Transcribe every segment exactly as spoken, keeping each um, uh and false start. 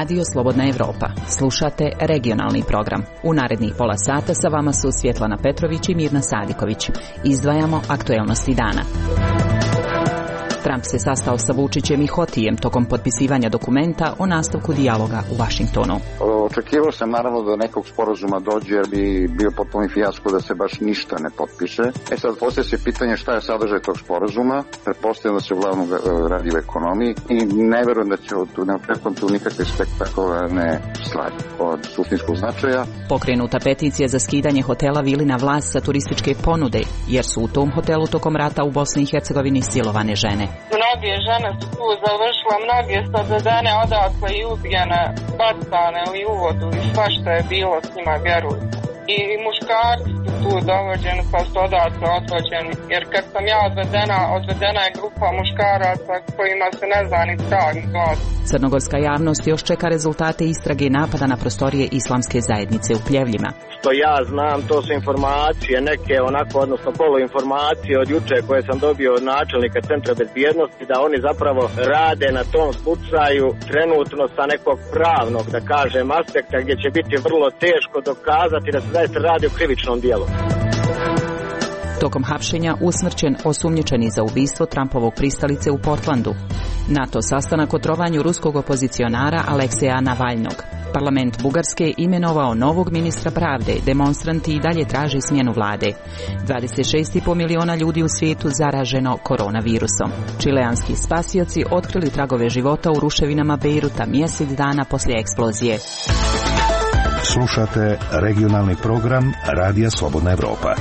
Radio Slobodna Evropa. Slušate regionalni program. U narednih pola sata sa vama su Svjetlana Petrović i Mirna Sadiković. Izdvajamo aktuelnosti dana. Trump se sastao sa Vučićem i Hotijem tokom potpisivanja dokumenta o nastavku dijaloga u Vašingtonu. Očekivao sam naravno da nekog sporazuma dođe, jer bi bio potpuno fijasko da se baš ništa ne potpiše. E sad postoje se pitanje šta je sadržaj tog sporazuma. Pretpostavljam da se uglavnom radi o ekonomiji i ne verujem da će tu, ne očekujem tu nikakve spektakularne stvari od suštinskog značaja. Pokrenuta peticija za skidanje hotela Vilina Vlas sa turističke ponude, jer su u tom hotelu tokom rata u Bosni i Hercegovini silovane žene. Mnoge žene su tu završile, mnoge su odvedene odakle i ubijene, bacane u uvodu i svašta je bilo s njima, vjerujte. I muškarci su tu dovođeni pa su odatle odvođeni, jer kad sam ja odvedena, odvedena je grupa muškaraca kojima se ne zna ni trag ni glad. Crnogorska javnost još čeka rezultate istrage napada na prostorije islamske zajednice u Pljevljima. Što ja znam, to su informacije, neke onako, odnosno poluinformacije od juče koje sam dobio od načelnika Centra bezbjednosti, da oni zapravo rade na tom slučaju trenutno sa nekog pravnog, da kažem, aspekta gdje će biti vrlo teško dokazati da se zaista radi o krivičnom dijelu. Tokom hapšenja usmrćen osumnjičeni za ubistvo Trumpovog pristalice u Portlandu. NATO sastanak o trovanju ruskog opozicionara Alekseja Navalnog. Parlament Bugarske imenovao novog ministra pravde, demonstranti i dalje traže smjenu vlade. dvadeset šest i po miliona ljudi u svijetu zaraženo koronavirusom. Čileanski spasioci otkrili tragove života u ruševinama Bejruta mjesec dana poslije eksplozije. Slušate regionalni program Radija Slobodna Evropa.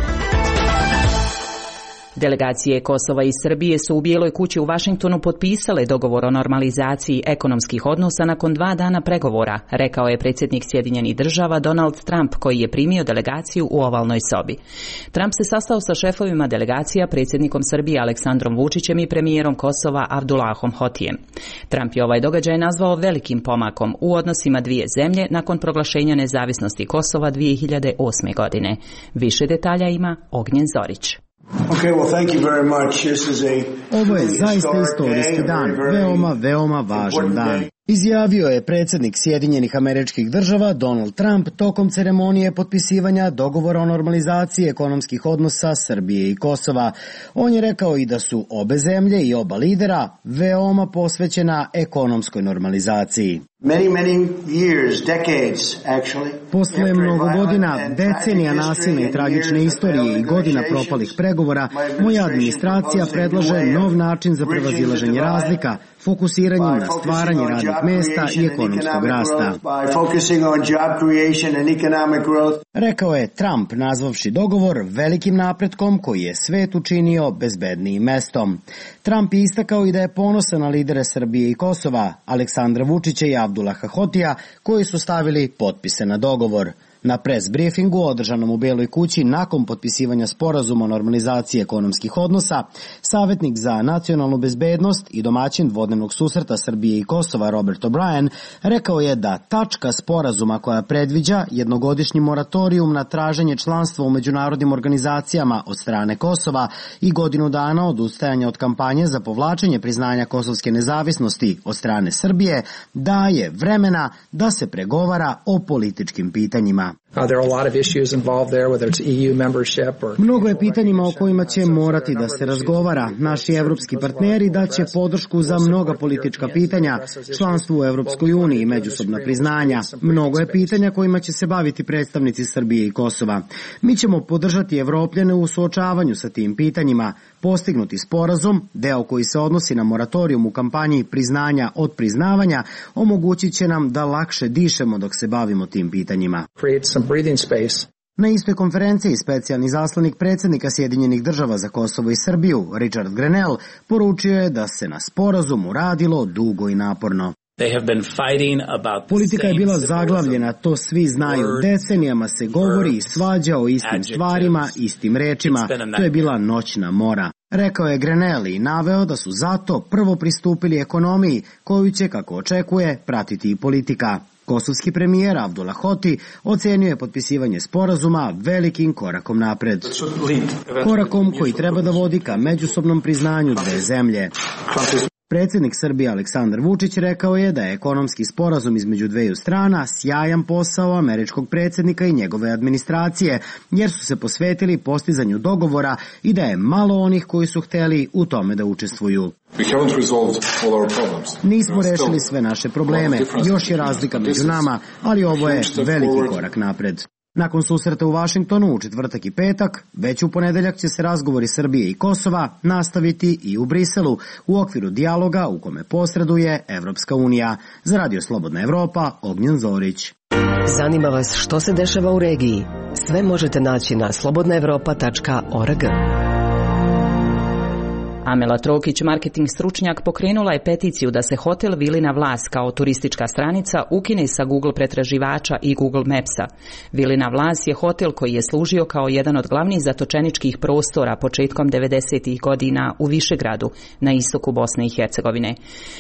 Delegacije Kosova i Srbije su u Bijeloj kući u Vašingtonu potpisale dogovor o normalizaciji ekonomskih odnosa nakon dva dana pregovora, rekao je predsjednik Sjedinjenih Država Donald Trump, koji je primio delegaciju u ovalnoj sobi. Trump se sastao sa šefovima delegacija, predsjednikom Srbije Aleksandrom Vučićem i premijerom Kosova Abdulahom Hotijem. Trump je ovaj događaj nazvao velikim pomakom u odnosima dvije zemlje nakon proglašenja nezavisnosti Kosova dvije hiljade osme. godine. Više detalja ima Ognjen Zorić. Okay, well, thank you very much. This is a Ovo je zaista istorijski dan, veoma, veoma važan dan. Izjavio je predsjednik Sjedinjenih Američkih Država Donald Trump tokom ceremonije potpisivanja dogovora o normalizaciji ekonomskih odnosa Srbije i Kosova. On je rekao i da su obe zemlje i oba lidera veoma posvećena ekonomskoj normalizaciji. Many, many years, decades, actually. Posle mnogo godina, decenija nasilne i tragične istorije i godina propalih pregovora, moja administracija predlaže nov način za prevazilaženje razlika, fokusiranjem na stvaranje radnih mesta i ekonomskog rasta. Rekao je Trump, nazvavši dogovor velikim napretkom koji je svet učinio bezbednijim mestom. Trump je istakao i da je ponosan na lidere Srbije i Kosova, Aleksandra Vučića i Abdulaha Hotija, koji su stavili potpise na dogovor. Na pres briefingu održanom u Bijeloj kući nakon potpisivanja sporazuma o normalizaciji ekonomskih odnosa, savjetnik za nacionalnu bezbednost i domaćin dvodnevnog susreta Srbije i Kosova Robert O'Brien rekao je da tačka sporazuma koja predviđa jednogodišnji moratorijum na traženje članstva u međunarodnim organizacijama od strane Kosova i godinu dana odustajanja od kampanje za povlačenje priznanja kosovske nezavisnosti od strane Srbije daje vremena da se pregovara o političkim pitanjima. Mnogo je pitanjima o kojima će morati da se razgovara. Naši evropski partneri daće podršku za mnoga politička pitanja, članstvo u Evropskoj uniji i međusobna priznanja. Mnogo je pitanja kojima će se baviti predstavnici Srbije i Kosova. Mi ćemo podržati Evropljane u suočavanju sa tim pitanjima. Postignuti sporazum, deo koji se odnosi na moratorijum u kampanji priznanja od priznavanja, omogućit će nam da lakše dišemo dok se bavimo tim pitanjima. Na istoj konferenciji specijalni zaslanik predsjednika Sjedinjenih Država za Kosovo i Srbiju, Richard Grenell, poručio je da se na sporazumu radilo dugo i naporno. Politika je bila zaglavljena, to svi znaju. Decenijama se govori i svađa o istim stvarima, istim rečima. To je bila noćna mora. Rekao je Grenell i naveo da su zato prvo pristupili ekonomiji, koju će, kako očekuje, pratiti i politika. Kosovski premijer Abdullah Hoti ocenio je potpisivanje sporazuma velikim korakom napred. Korakom koji treba da vodi ka međusobnom priznanju dve zemlje. Predsjednik Srbije Aleksandar Vučić rekao je da je ekonomski sporazum između dveju strana sjajan posao američkog predsjednika i njegove administracije, jer su se posvetili postizanju dogovora i da je malo onih koji su hteli u tome da učestvuju. Nismo rešili sve naše probleme, još je razlika među nama, ali ovo je veliki korak napred. Nakon susreta u Vašingtonu u četvrtak i petak, već u ponedeljak će se razgovori Srbije i Kosova nastaviti i u Briselu u okviru dijaloga u kome posreduje Evropska unija. Za Radio Slobodna Evropa, Ognjen Zorić. Zanima vas što se dešava u regiji? Sve možete naći na slobodna evropa tačka org. Amela Trokić, marketing stručnjak, pokrenula je peticiju da se hotel Vilina Vlas kao turistička stranica ukine sa Google pretraživača i Google Mapsa. Vilina Vlas je hotel koji je služio kao jedan od glavnih zatočeničkih prostora početkom devedesetih godina u Višegradu na istoku Bosne i Hercegovine.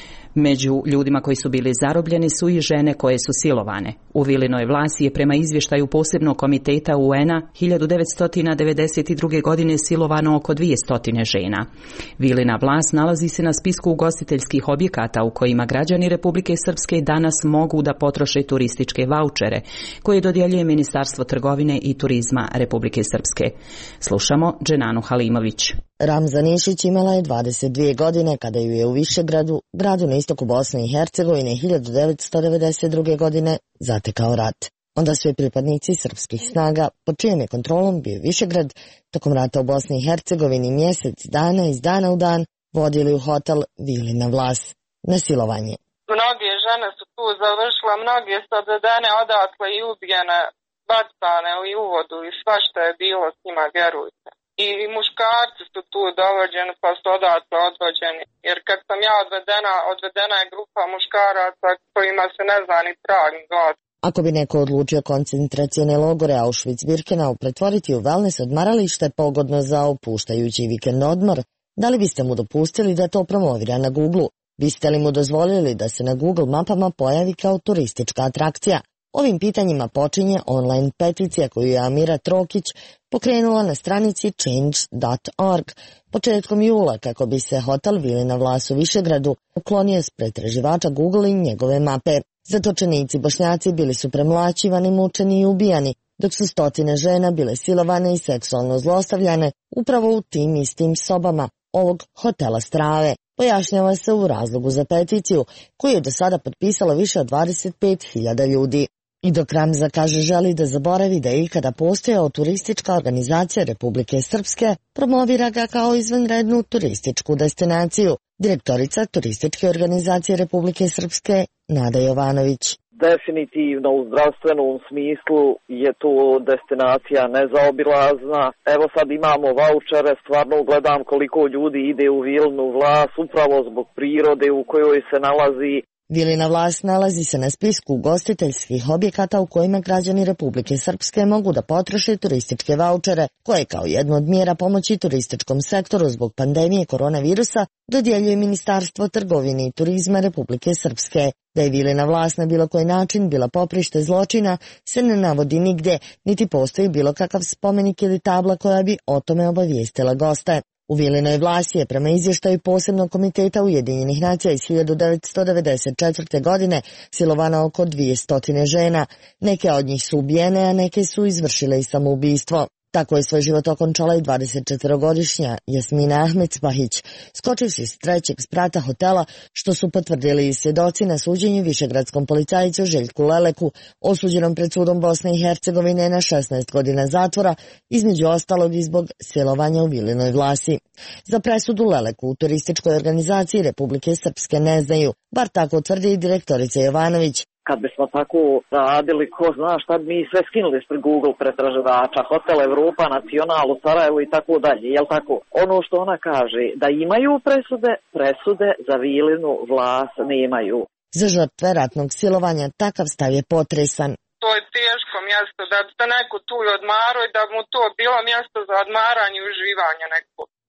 Među ljudima koji su bili zarobljeni su i žene koje su silovane. U Vilinoj Vlasi je prema izvještaju posebnog komiteta U N-a hiljadu devetsto devedeset druge. godine silovano oko dvjesto žena. Vilina Vlas nalazi se na spisku ugostiteljskih objekata u kojima građani Republike Srpske danas mogu da potroše turističke vaučere koje dodjeljuje Ministarstvo trgovine i turizma Republike Srpske. Slušamo Dženanu Halimović. Ramza Nišić imala je dvadeset dvije godine kada ju je u Višegradu, gradu na istoku Bosne i Hercegovine, hiljadu devetsto devedeset druge. godine zatekao rat. Onda su je pripadnici srpskih snaga, pod čijem je kontrolom bio Višegrad, tokom rata u Bosni i Hercegovini mjesec dana iz dana u dan vodili u hotel Vilina Vlas na silovanje. Mnoge žene su tu završile, mnoge su odvedene odatle i ubijene, bacane i u vodu i svašta je bilo s njima, vjerujte. I muškarci su tu dovođeni pa su odatle odvođeni. Jer kad sam ja odvedena, odvedena je grupa muškaraca kojima se ne zna ni trag ni glad. Ako bi neko odlučio koncentracione logore Auschwitz-Birkenau pretvoriti u wellness odmaralište pogodno za opuštajući vikend odmor, da li biste mu dopustili da to promovira na Google? Biste li mu dozvolili da se na Google mapama pojavi kao turistička atrakcija? Ovim pitanjima počinje online peticija koju je Amira Trokić pokrenula na stranici change dot org početkom jula kako bi se hotel Vilina Vlas u Višegradu uklonio s pretraživača Google i njegove mape. Zatočenici Bošnjaci bili su premlaćivani, mučeni i ubijani, dok su stotine žena bile silovane i seksualno zlostavljane upravo u tim istim sobama ovog hotela Strave. Pojašnjava se u razlogu za peticiju koju je do sada potpisalo više od dvadeset pet hiljada ljudi. I dok Ramza kaže želi da zaboravi da je ikada postojao turistička organizacija Republike Srpske, promovira ga kao izvanrednu turističku destinaciju. Direktorica turističke organizacije Republike Srpske Nada Jovanović. Definitivno u zdravstvenom smislu je to destinacija nezaobilazna. Evo sad imamo vaučere, stvarno gledam koliko ljudi ide u Vilinu Vlas upravo zbog prirode u kojoj se nalazi. Vilina Vlas nalazi se na spisku ugostiteljskih objekata u kojima građani Republike Srpske mogu da potroše turističke vaučere, koje kao jednu od mjera pomoći turističkom sektoru zbog pandemije koronavirusa dodjeljuje Ministarstvo trgovine i turizma Republike Srpske. Da je Vilina Vlas na bilo koji način bila poprište zločina se ne navodi nigdje, niti postoji bilo kakav spomenik ili tabla koja bi o tome obavijestila goste. U Vilinoj Vlasi je prema izvještaju posebnog komiteta Ujedinjenih nacija iz hiljadu devetsto devedeset četvrte. godine silovano oko dvjesto žena. Neke od njih su ubijene, a neke su izvršile i samoubistvo. Tako je svoj život okončala i dvadesetčetvorogodišnja Jasmina Ahmedspahić, skočivši s trećeg sprata hotela, što su potvrdili i svjedoci na suđenju višegradskom policajcu Željku Leleku, osuđenom pred sudom Bosne i Hercegovine na šesnaest godina zatvora, između ostalog i zbog silovanja u Vilinoj Vlasi. Za presudu Leleku u turističkoj organizaciji Republike Srpske ne znaju, bar tako tvrdi i direktorica Jovanović. Kad bismo tako radili, ko zna šta bi mi sve skinuli ispred Google pretraživača, Hotel Evropa, Nacional u Sarajevu i tako dalje, jel tako? Ono što ona kaže, da imaju presude, presude za Vilinu Vlas nemaju. Za žrtve ratnog silovanja takav stav je potresan. To je teško mjesto, da bi se neko tu odmarao i da mu to bilo mjesto za odmaranje i uživanje neko.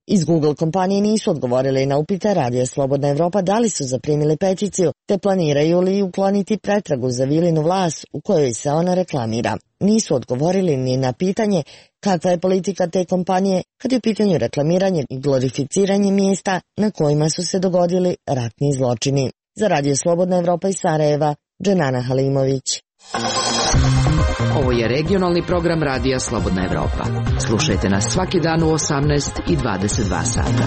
Iz Google kompanije nisu odgovorili na upite Radio Slobodna Evropa da li su zaprimili peticiju, te planiraju li ukloniti pretragu za Vilinu Vlas u kojoj se ona reklamira. Nisu odgovorili ni na pitanje kakva je politika te kompanije kad je u pitanju reklamiranje i glorificiranje mjesta na kojima su se dogodili ratni zločini. Za Radio Slobodna Evropa iz Sarajeva, Dženana Halimović. Ovo je regionalni program Radija Slobodna Evropa. Slušajte nas svaki dan u osamnaest i dvadeset dva sata.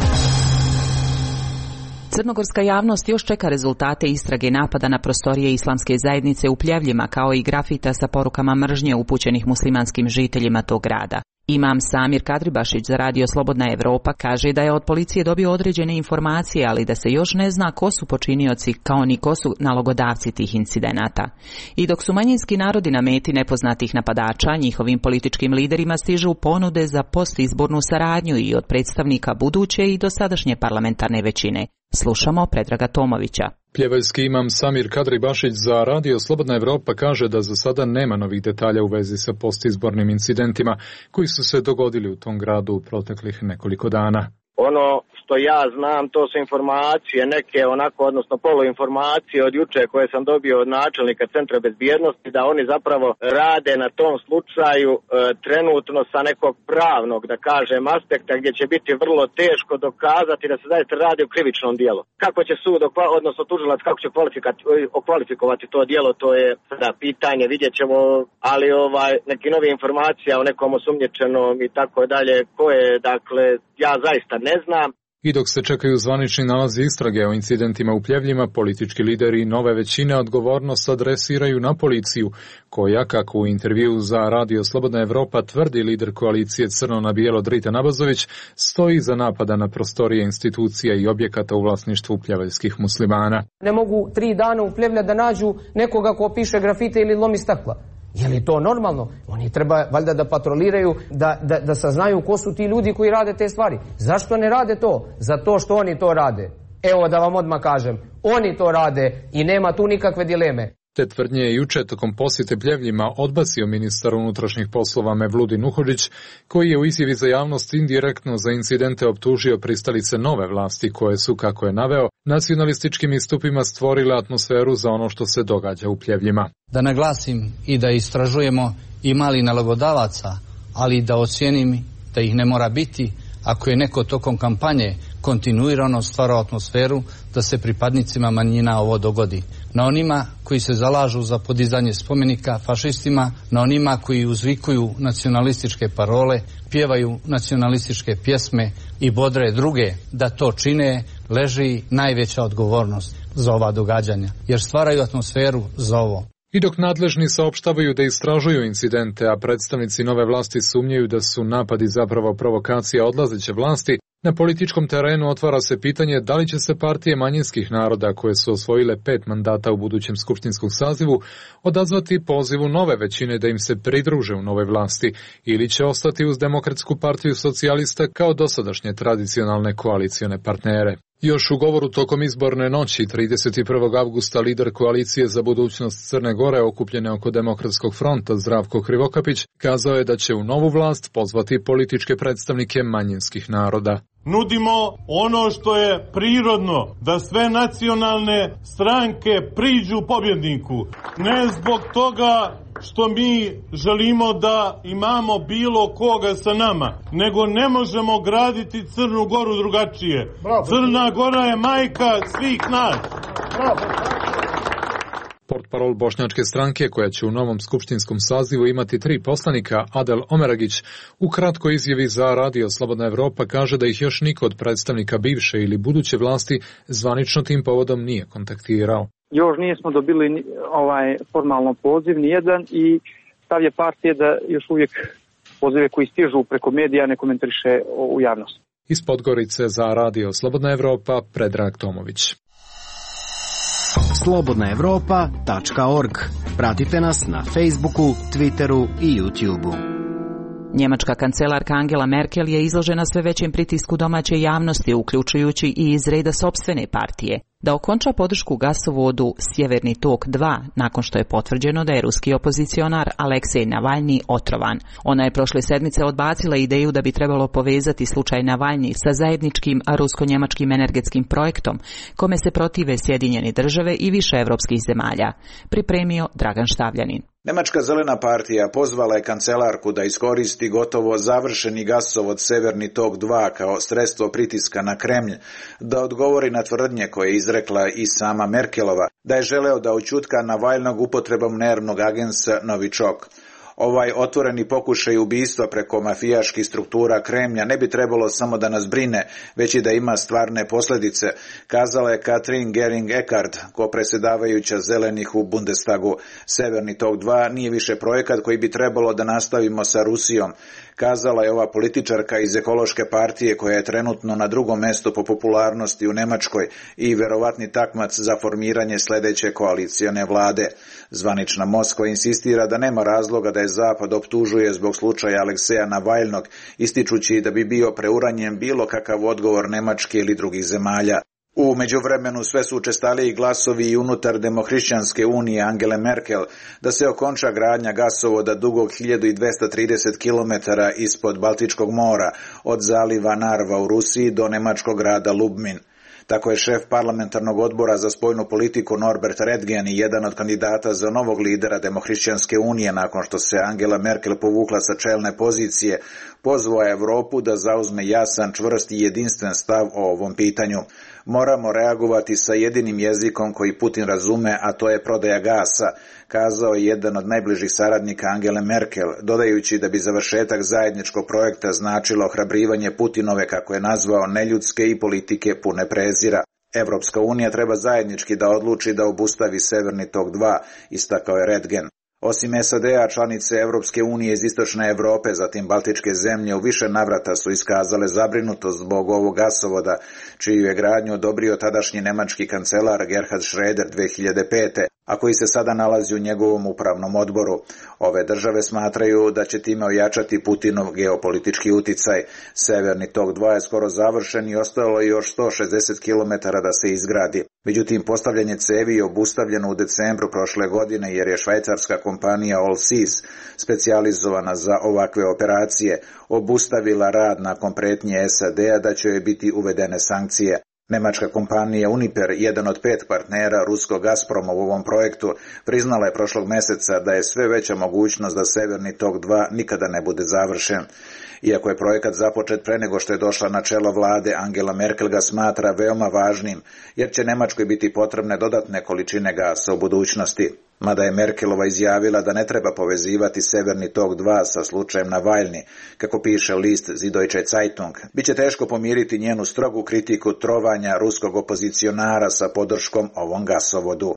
Crnogorska javnost još čeka rezultate istrage napada na prostorije islamske zajednice u Pljevljima, kao i grafita sa porukama mržnje upućenih muslimanskim žiteljima tog grada. Imam Samir Kadribašić za Radio Slobodna Evropa kaže da je od policije dobio određene informacije, ali da se još ne zna ko su počinioci, kao ni ko su nalogodavci tih incidenata. I dok su manjinski narodi na meti nepoznatih napadača, njihovim političkim liderima stižu ponude za postizbornu saradnju i od predstavnika buduće i dosadašnje parlamentarne većine. Slušamo Predraga Tomovića. Pljevaljski imam Samir Kadribašić za Radio Slobodna Evropa kaže da za sada nema novih detalja u vezi sa postizbornim incidentima koji su se dogodili u tom gradu u proteklih nekoliko dana. Ono što ja znam, to su informacije, neke onako, odnosno poluinformacije od juče koje sam dobio od načelnika Centra bezbjednosti, da oni zapravo rade na tom slučaju e, trenutno sa nekog pravnog, da kažem, aspekta gdje će biti vrlo teško dokazati da se zaista radi o krivičnom dijelu. Kako će sud, odnosno tužilac, kako će okvalifikovati to dijelo, to je sada pitanje, vidjet ćemo, ali ovaj, neki novi informacija o nekom osumnjičenom i tako dalje, koje, dakle, ja zaista ne znam. I dok se čekaju zvanični nalazi istrage o incidentima u Pljevljima, politički lideri nove većine odgovornost adresiraju na policiju, koja, kako u intervju za Radio Slobodna Evropa tvrdi lider koalicije Crno na bijelo Drita Nabazović, stoji za napada na prostorije institucija i objekata u vlasništvu pljevaljskih muslimana. Ne mogu tri dana u Pljevlja da nađu nekoga ko piše grafite ili lomi stakla. Je li to normalno? Oni treba valjda da patroliraju, da, da, da saznaju ko su ti ljudi koji rade te stvari. Zašto ne rade to? Zato što oni to rade. Evo da vam odmah kažem, oni to rade i nema tu nikakve dileme. Te tvrdnje je juče tokom posjete Pljevljima odbacio ministar unutrašnjih poslova Mevludin Uhodžić, koji je u izjavi za javnost indirektno za incidente optužio pristalice nove vlasti koje su, kako je naveo, nacionalističkim istupima stvorile atmosferu za ono što se događa u Pljevljima. Da naglasim i da istražujemo ima li nalogodavaca, ali da ocijenim da ih ne mora biti ako je neko tokom kampanje kontinuirano stvarao atmosferu da se pripadnicima manjina ovo dogodi. Na onima koji se zalažu za podizanje spomenika fašistima, na onima koji uzvikuju nacionalističke parole, pjevaju nacionalističke pjesme i bodre druge da to čine, leži najveća odgovornost za ova događanja, jer stvaraju atmosferu za ovo. I dok nadležni saopštavaju da istražuju incidente, a predstavnici nove vlasti sumnjaju da su napadi zapravo provokacija odlazeće vlasti, na političkom terenu otvara se pitanje da li će se partije manjinskih naroda koje su osvojile pet mandata u budućem skupštinskom sazivu odazvati pozivu nove većine da im se pridruže u nove vlasti ili će ostati uz Demokratsku partiju socijalista kao dosadašnje tradicionalne koalicione partnere. Još u govoru tokom izborne noći trideset prvog avgusta lider koalicije za budućnost Crne Gore okupljene oko Demokratskog fronta Zdravko Krivokapić kazao je da će u novu vlast pozvati političke predstavnike manjinskih naroda. Nudimo ono što je prirodno, da sve nacionalne stranke priđu pobjedniku. Ne zbog toga što mi želimo da imamo bilo koga sa nama, nego ne možemo graditi Crnu Goru drugačije. Bravo. Crna Gora je majka svih nas. Bravo. Portparol bošnjačke stranke, koja će u novom skupštinskom sazivu imati tri poslanika, Adel Omeragić, u kratkoj izjavi za Radio Slobodna Evropa kaže da ih još niko od predstavnika bivše ili buduće vlasti zvanično tim povodom nije kontaktirao. Još nismo dobili ovaj formalno poziv nijedan i stav je partije da još uvijek pozive koji stižu preko medija ne komentariše u javnosti. Iz Podgorice za Radio Slobodna Evropa, Predrag Tomović. slobodna evropa tačka org. Pratite nas na Facebooku, Twitteru i YouTubeu. Njemačka kancelarka Angela Merkel je izložena sve većem pritisku domaće javnosti, uključujući i iz reda sopstvene partije, da okonča podršku gasovodu Sjeverni tok dva, nakon što je potvrđeno da je ruski opozicionar Aleksej Navalni otrovan. Ona je prošle sedmice odbacila ideju da bi trebalo povezati slučaj Navalni sa zajedničkim rusko-njemačkim energetskim projektom, kome se protive Sjedinjene države i više evropskih zemalja. Pripremio Dragan Štavljanin. Nemačka zelena partija pozvala je kancelarku da iskoristi gotovo završeni gasovod Severni tok dva kao sredstvo pritiska na Kremlj, da odgovori na tvrdnje koje je izrekla i sama Merkelova, da je želeo da ućutka Navalnog upotrebom nervnog agensa Novichok. Ovaj otvoreni pokušaj ubistva preko mafijaških struktura Kremlja ne bi trebalo samo da nas brine, već i da ima stvarne posljedice, kazala je Katrin Gering-Eckardt, kopredsjedavajuća zelenih u Bundestagu. Severni tok dva nije više projekat koji bi trebalo da nastavimo sa Rusijom, kazala je ova političarka iz ekološke partije koja je trenutno na drugom mjestu po popularnosti u Njemačkoj i verovatni takmac za formiranje sljedeće koalicijone vlade. Zvanična Moskva insistira da nema razloga da je Zapad optužuje zbog slučaja Alekseja Navalnog, ističući da bi bio preuranjen bilo kakav odgovor Njemačke ili drugih zemalja. U međuvremenu sve su učestaliji glasovi i unutar Demohrišćanske unije Angele Merkel da se okonča gradnja gasovoda dugog hiljadu dvesta trideset kilometara ispod Baltičkog mora od zaliva Narva u Rusiji do nemačkog grada Lubmin. Tako je šef parlamentarnog odbora za spoljnu politiku Norbert Redgen i jedan od kandidata za novog lidera Demohrišćanske unije nakon što se Angela Merkel povukla sa čelne pozicije, pozvao Evropu da zauzme jasan, čvrst i jedinstven stav o ovom pitanju. Moramo reagovati sa jedinim jezikom koji Putin razume, a to je prodaja gasa, kazao je jedan od najbližih saradnika Angele Merkel, dodajući da bi završetak zajedničkog projekta značilo ohrabrivanje Putinove, kako je nazvao, neljudske i politike pune prezira. Evropska unija treba zajednički da odluči da obustavi Severni tok dva, istakao je Redgen. Osim S A D-a, članice Evropske unije iz istočne Evrope, zatim Baltičke zemlje, u više navrata su iskazale zabrinutost zbog ovog gasovoda, čiju je gradnju odobrio tadašnji nemački kancelar Gerhard Schröder dve hiljade pete, a koji se sada nalazi u njegovom upravnom odboru. Ove države smatraju da će time ojačati Putinov geopolitički uticaj. Severni tok dva je skoro završen i ostalo je još sto šezdeset kilometara da se izgradi. Međutim, postavljanje cevi je obustavljeno u decembru prošle godine jer je švajcarska kompanija Allseas, specijalizovana za ovakve operacije, obustavila rad nakon pretnje S A D-a da će joj biti uvedene sankcije. Nemačka kompanija Uniper, jedan od pet partnera ruskog Gazproma u ovom projektu, priznala je prošlog mjeseca da je sve veća mogućnost da Severni tok dva nikada ne bude završen. Iako je projekat započet pre nego što je došla na čelo vlade, Angela Merkel ga smatra veoma važnim, jer će Nemačkoj biti potrebne dodatne količine gasa u budućnosti. Mada je Merkelova izjavila da ne treba povezivati Severni tok dva sa slučajem Navalni, kako piše list Süddeutsche Zeitung, biće teško pomiriti njenu strogu kritiku trovanja ruskog opozicionara sa podrškom ovom gasovodu.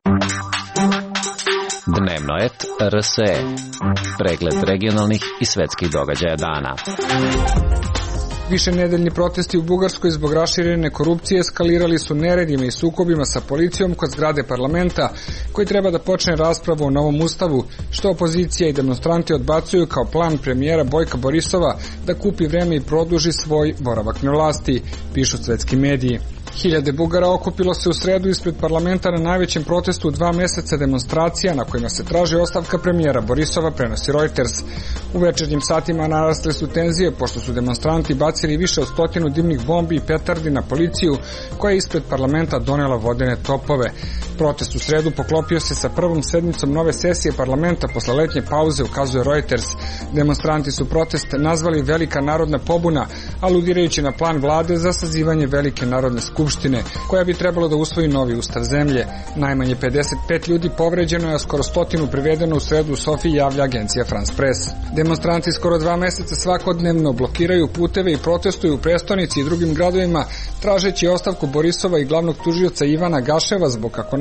Dnevno et R S E. Pregled regionalnih i svetskih događaja dana. Višenedeljni protesti u Bugarskoj zbog raširene korupcije eskalirali su neredima i sukobima sa policijom kod zgrade parlamenta, koji treba da počne raspravu o novom ustavu, što opozicija i demonstranti odbacuju kao plan premijera Bojka Borisova da kupi vreme i produži svoj boravak na vlasti, pišu svetski mediji. Hiljade Bugara okupilo se u sredu ispred parlamenta na najvećem protestu u dva meseca demonstracija na kojima se traži ostavka premijera Borisova, prenosi Reuters. U večernjim satima narasle su tenzije pošto su demonstranti bacili više od stotinu dimnih bombi i petardi na policiju koja je ispred parlamenta donela vodene topove. Protest u sredu poklopio se sa prvom sedmicom nove sesije parlamenta posle letnje pauze, ukazuje Reuters. Demonstranti su protest nazvali Velika narodna pobuna, aludirajući na plan vlade za sazivanje Velike narodne skupštine, koja bi trebalo da usvoji novi ustav zemlje. Najmanje pedeset pet ljudi povređeno je, a skoro stotinu privedeno u sredu u Sofiji, javlja agencija France Press. Demonstranti skoro dva meseca svakodnevno blokiraju puteve i protestuju u prestonici i drugim gradovima, tražeći ostavku Borisova i glavnog tužioca Ivana Gaševa zbog, kako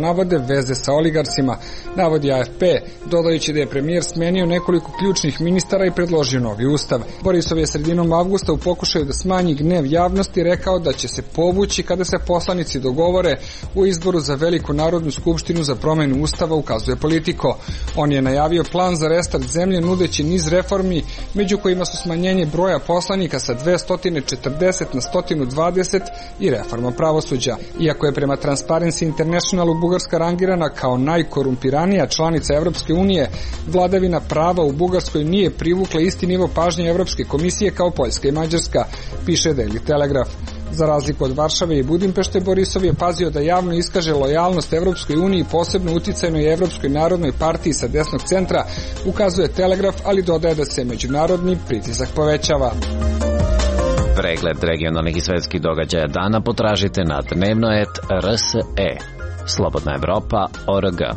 navode veze sa oligarsima, navodi A F P, dodajući da je premijer smenio nekoliko ključnih ministara i predložio novi ustav. Borisov je sredinom avgusta u pokušaju da smanji gnev javnosti rekao da će se povući kada se poslanici dogovore u izboru za Veliku narodnu skupštinu za promenu ustava, ukazuje Politico. On je najavio plan za restart zemlje nudeći niz reformi, među kojima su smanjenje broja poslanika sa dvesta četrdeset na sto dvadeset i reforma pravosuđa. Iako je prema Transparency Internationalu Bugarska rangirana kao najkorumpiranija članica Evropske unije, vladavina prava u Bugarskoj nije privukla isti nivo pažnje Evropske komisije kao Poljska i Mađarska, piše Daily Telegraph. Za razliku od Varšave i Budimpešte, Borisov je pazio da javno iskaže lojalnost Evropskoj uniji, posebno uticajnoj Evropskoj narodnoj partiji sa desnog centra, ukazuje Telegraf, ali dodaje da se međunarodni pritisak povećava. Pregled regionalnih i svetskih događaja dana potražite na dnevnoet R S E. Slobodna Evropa точка O R G.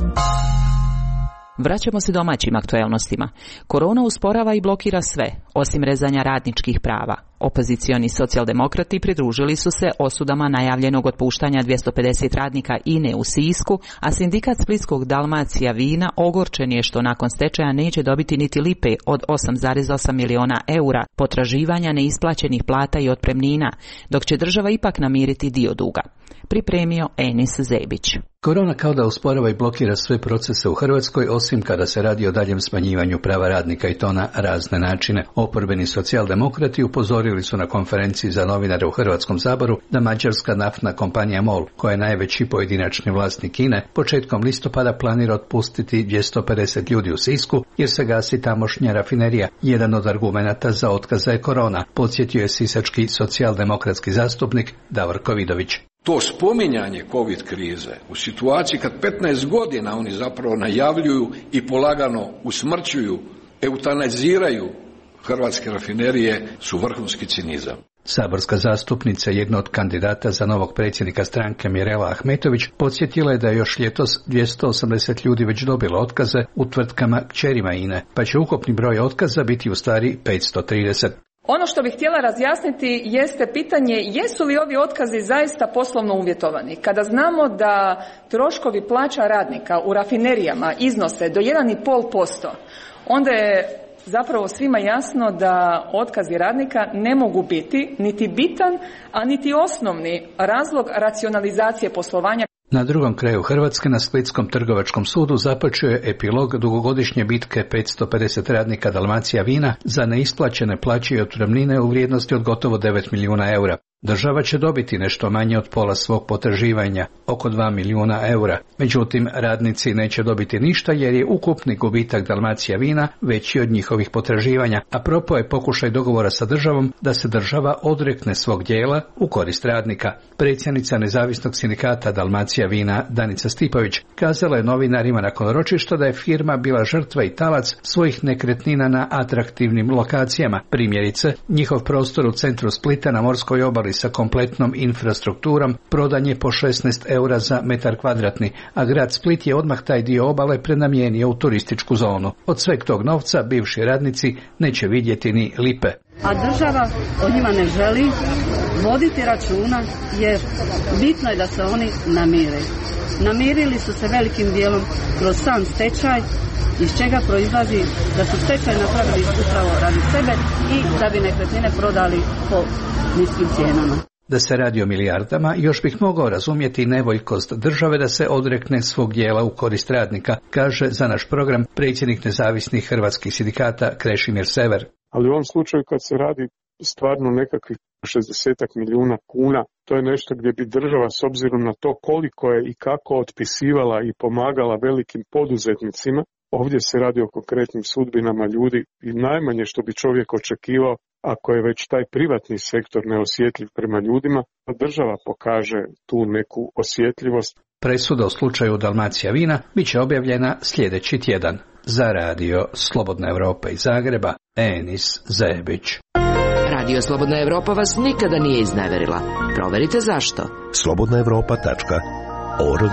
Vraćamo se domaćim aktuelnostima. Korona usporava i blokira sve, osim rezanja radničkih prava. Opozicioni socijaldemokrati pridružili su se osudama najavljenog otpuštanja dvjesto pedeset radnika I N E u Sisku, a sindikat splitskog Dalmacija vina ogorčen je što nakon stečaja neće dobiti niti lipe od osam zarez osam miliona eura potraživanja neisplaćenih plata i otpremnina, dok će država ipak namiriti dio duga. Pripremio Enis Zebić. Korona kao da usporava i blokira sve procese u Hrvatskoj, osim kada se radi o daljem smanjivanju prava radnika i to na razne načine. Oporbeni socijaldemokrati upozorili su na konferenciji za novinare u Hrvatskom saboru da mađarska naftna kompanija MOL, koja je najveći pojedinačni vlasnik I N E, početkom listopada planira otpustiti dvjesto pedeset ljudi u Sisku jer se gasi tamošnja rafinerija. Jedan od argumenata za otkaza je korona, podsjetio je sisački socijaldemokratski zastupnik Davorko Vidović. To spominjanje COVID krize u situaciji kad petnaest godina oni zapravo najavljuju i polagano usmrćuju, eutanaziraju hrvatske rafinerije su vrhunski cinizam. Saborska zastupnica, jedna od kandidata za novog predsjednika stranke Mirela Ahmetović, podsjetila je da je još ljetos dvjesto osamdeset ljudi već dobilo otkaze u tvrtkama kćerima I N E, pa će ukupni broj otkaza biti u stvari petsto trideset. Ono što bih htjela razjasniti jeste pitanje jesu li ovi otkazi zaista poslovno uvjetovani. Kada znamo da troškovi plaća radnika u rafinerijama iznose do jedan i pol posto, onda je zapravo svima jasno da otkazi radnika ne mogu biti niti bitan, a niti osnovni razlog racionalizacije poslovanja. Na drugom kraju Hrvatske, na Splitskom trgovačkom sudu, započeo je epilog dugogodišnje bitke petsto pedeset radnika Dalmacija vina za neisplaćene plaće i otpremnine u vrijednosti od gotovo devet milijuna eura. Država će dobiti nešto manje od pola svog potraživanja, oko dva milijuna eura. Međutim, radnici neće dobiti ništa jer je ukupni gubitak Dalmacija vina veći od njihovih potraživanja, a propos je pokušaj dogovora sa državom da se država odrekne svog dijela u korist radnika. Predsjednica nezavisnog sindikata Dalmacija vina Danica Stipović kazala je novinarima nakon ročišta da je firma bila žrtva i talac svojih nekretnina na atraktivnim lokacijama. Primjerice, njihov prostor u centru Splita na morskoj obali sa kompletnom infrastrukturom prodan je po šesnaest eura za metar kvadratni, a grad Split je odmah taj dio obale prenamijenio u turističku zonu. Od sveg tog novca bivši radnici neće vidjeti ni lipe. A država o njima ne želi voditi računa jer bitno je da se oni namire. Namirili su se velikim dijelom kroz sam stečaj, iz čega proizlazi da su stečaj napravili upravo radi sebe i da bi nekretnine prodali po niskim cijenama. Da se radi o milijardama, još bih mogao razumjeti nevoljkost države da se odrekne svog dijela u korist radnika, kaže za naš program predsjednik nezavisnih hrvatskih sindikata Krešimir Sever. Ali u ovom slučaju kad se radi stvarno nekakvih šezdeset milijuna kuna, to je nešto gdje bi država s obzirom na to koliko je i kako otpisivala i pomagala velikim poduzetnicima, ovdje se radi o konkretnim sudbinama ljudi i najmanje što bi čovjek očekivao, ako je već taj privatni sektor neosjetljiv prema ljudima, da država pokaže tu neku osjetljivost. Presuda u slučaju Dalmacija vina bit će objavljena sljedeći tjedan. Za radio Slobodna Evropa iz Zagreba, Enis Zebić. Radio Slobodna Evropa vas nikada nije izneverila. Proverite zašto. slobodna evropa tačka org.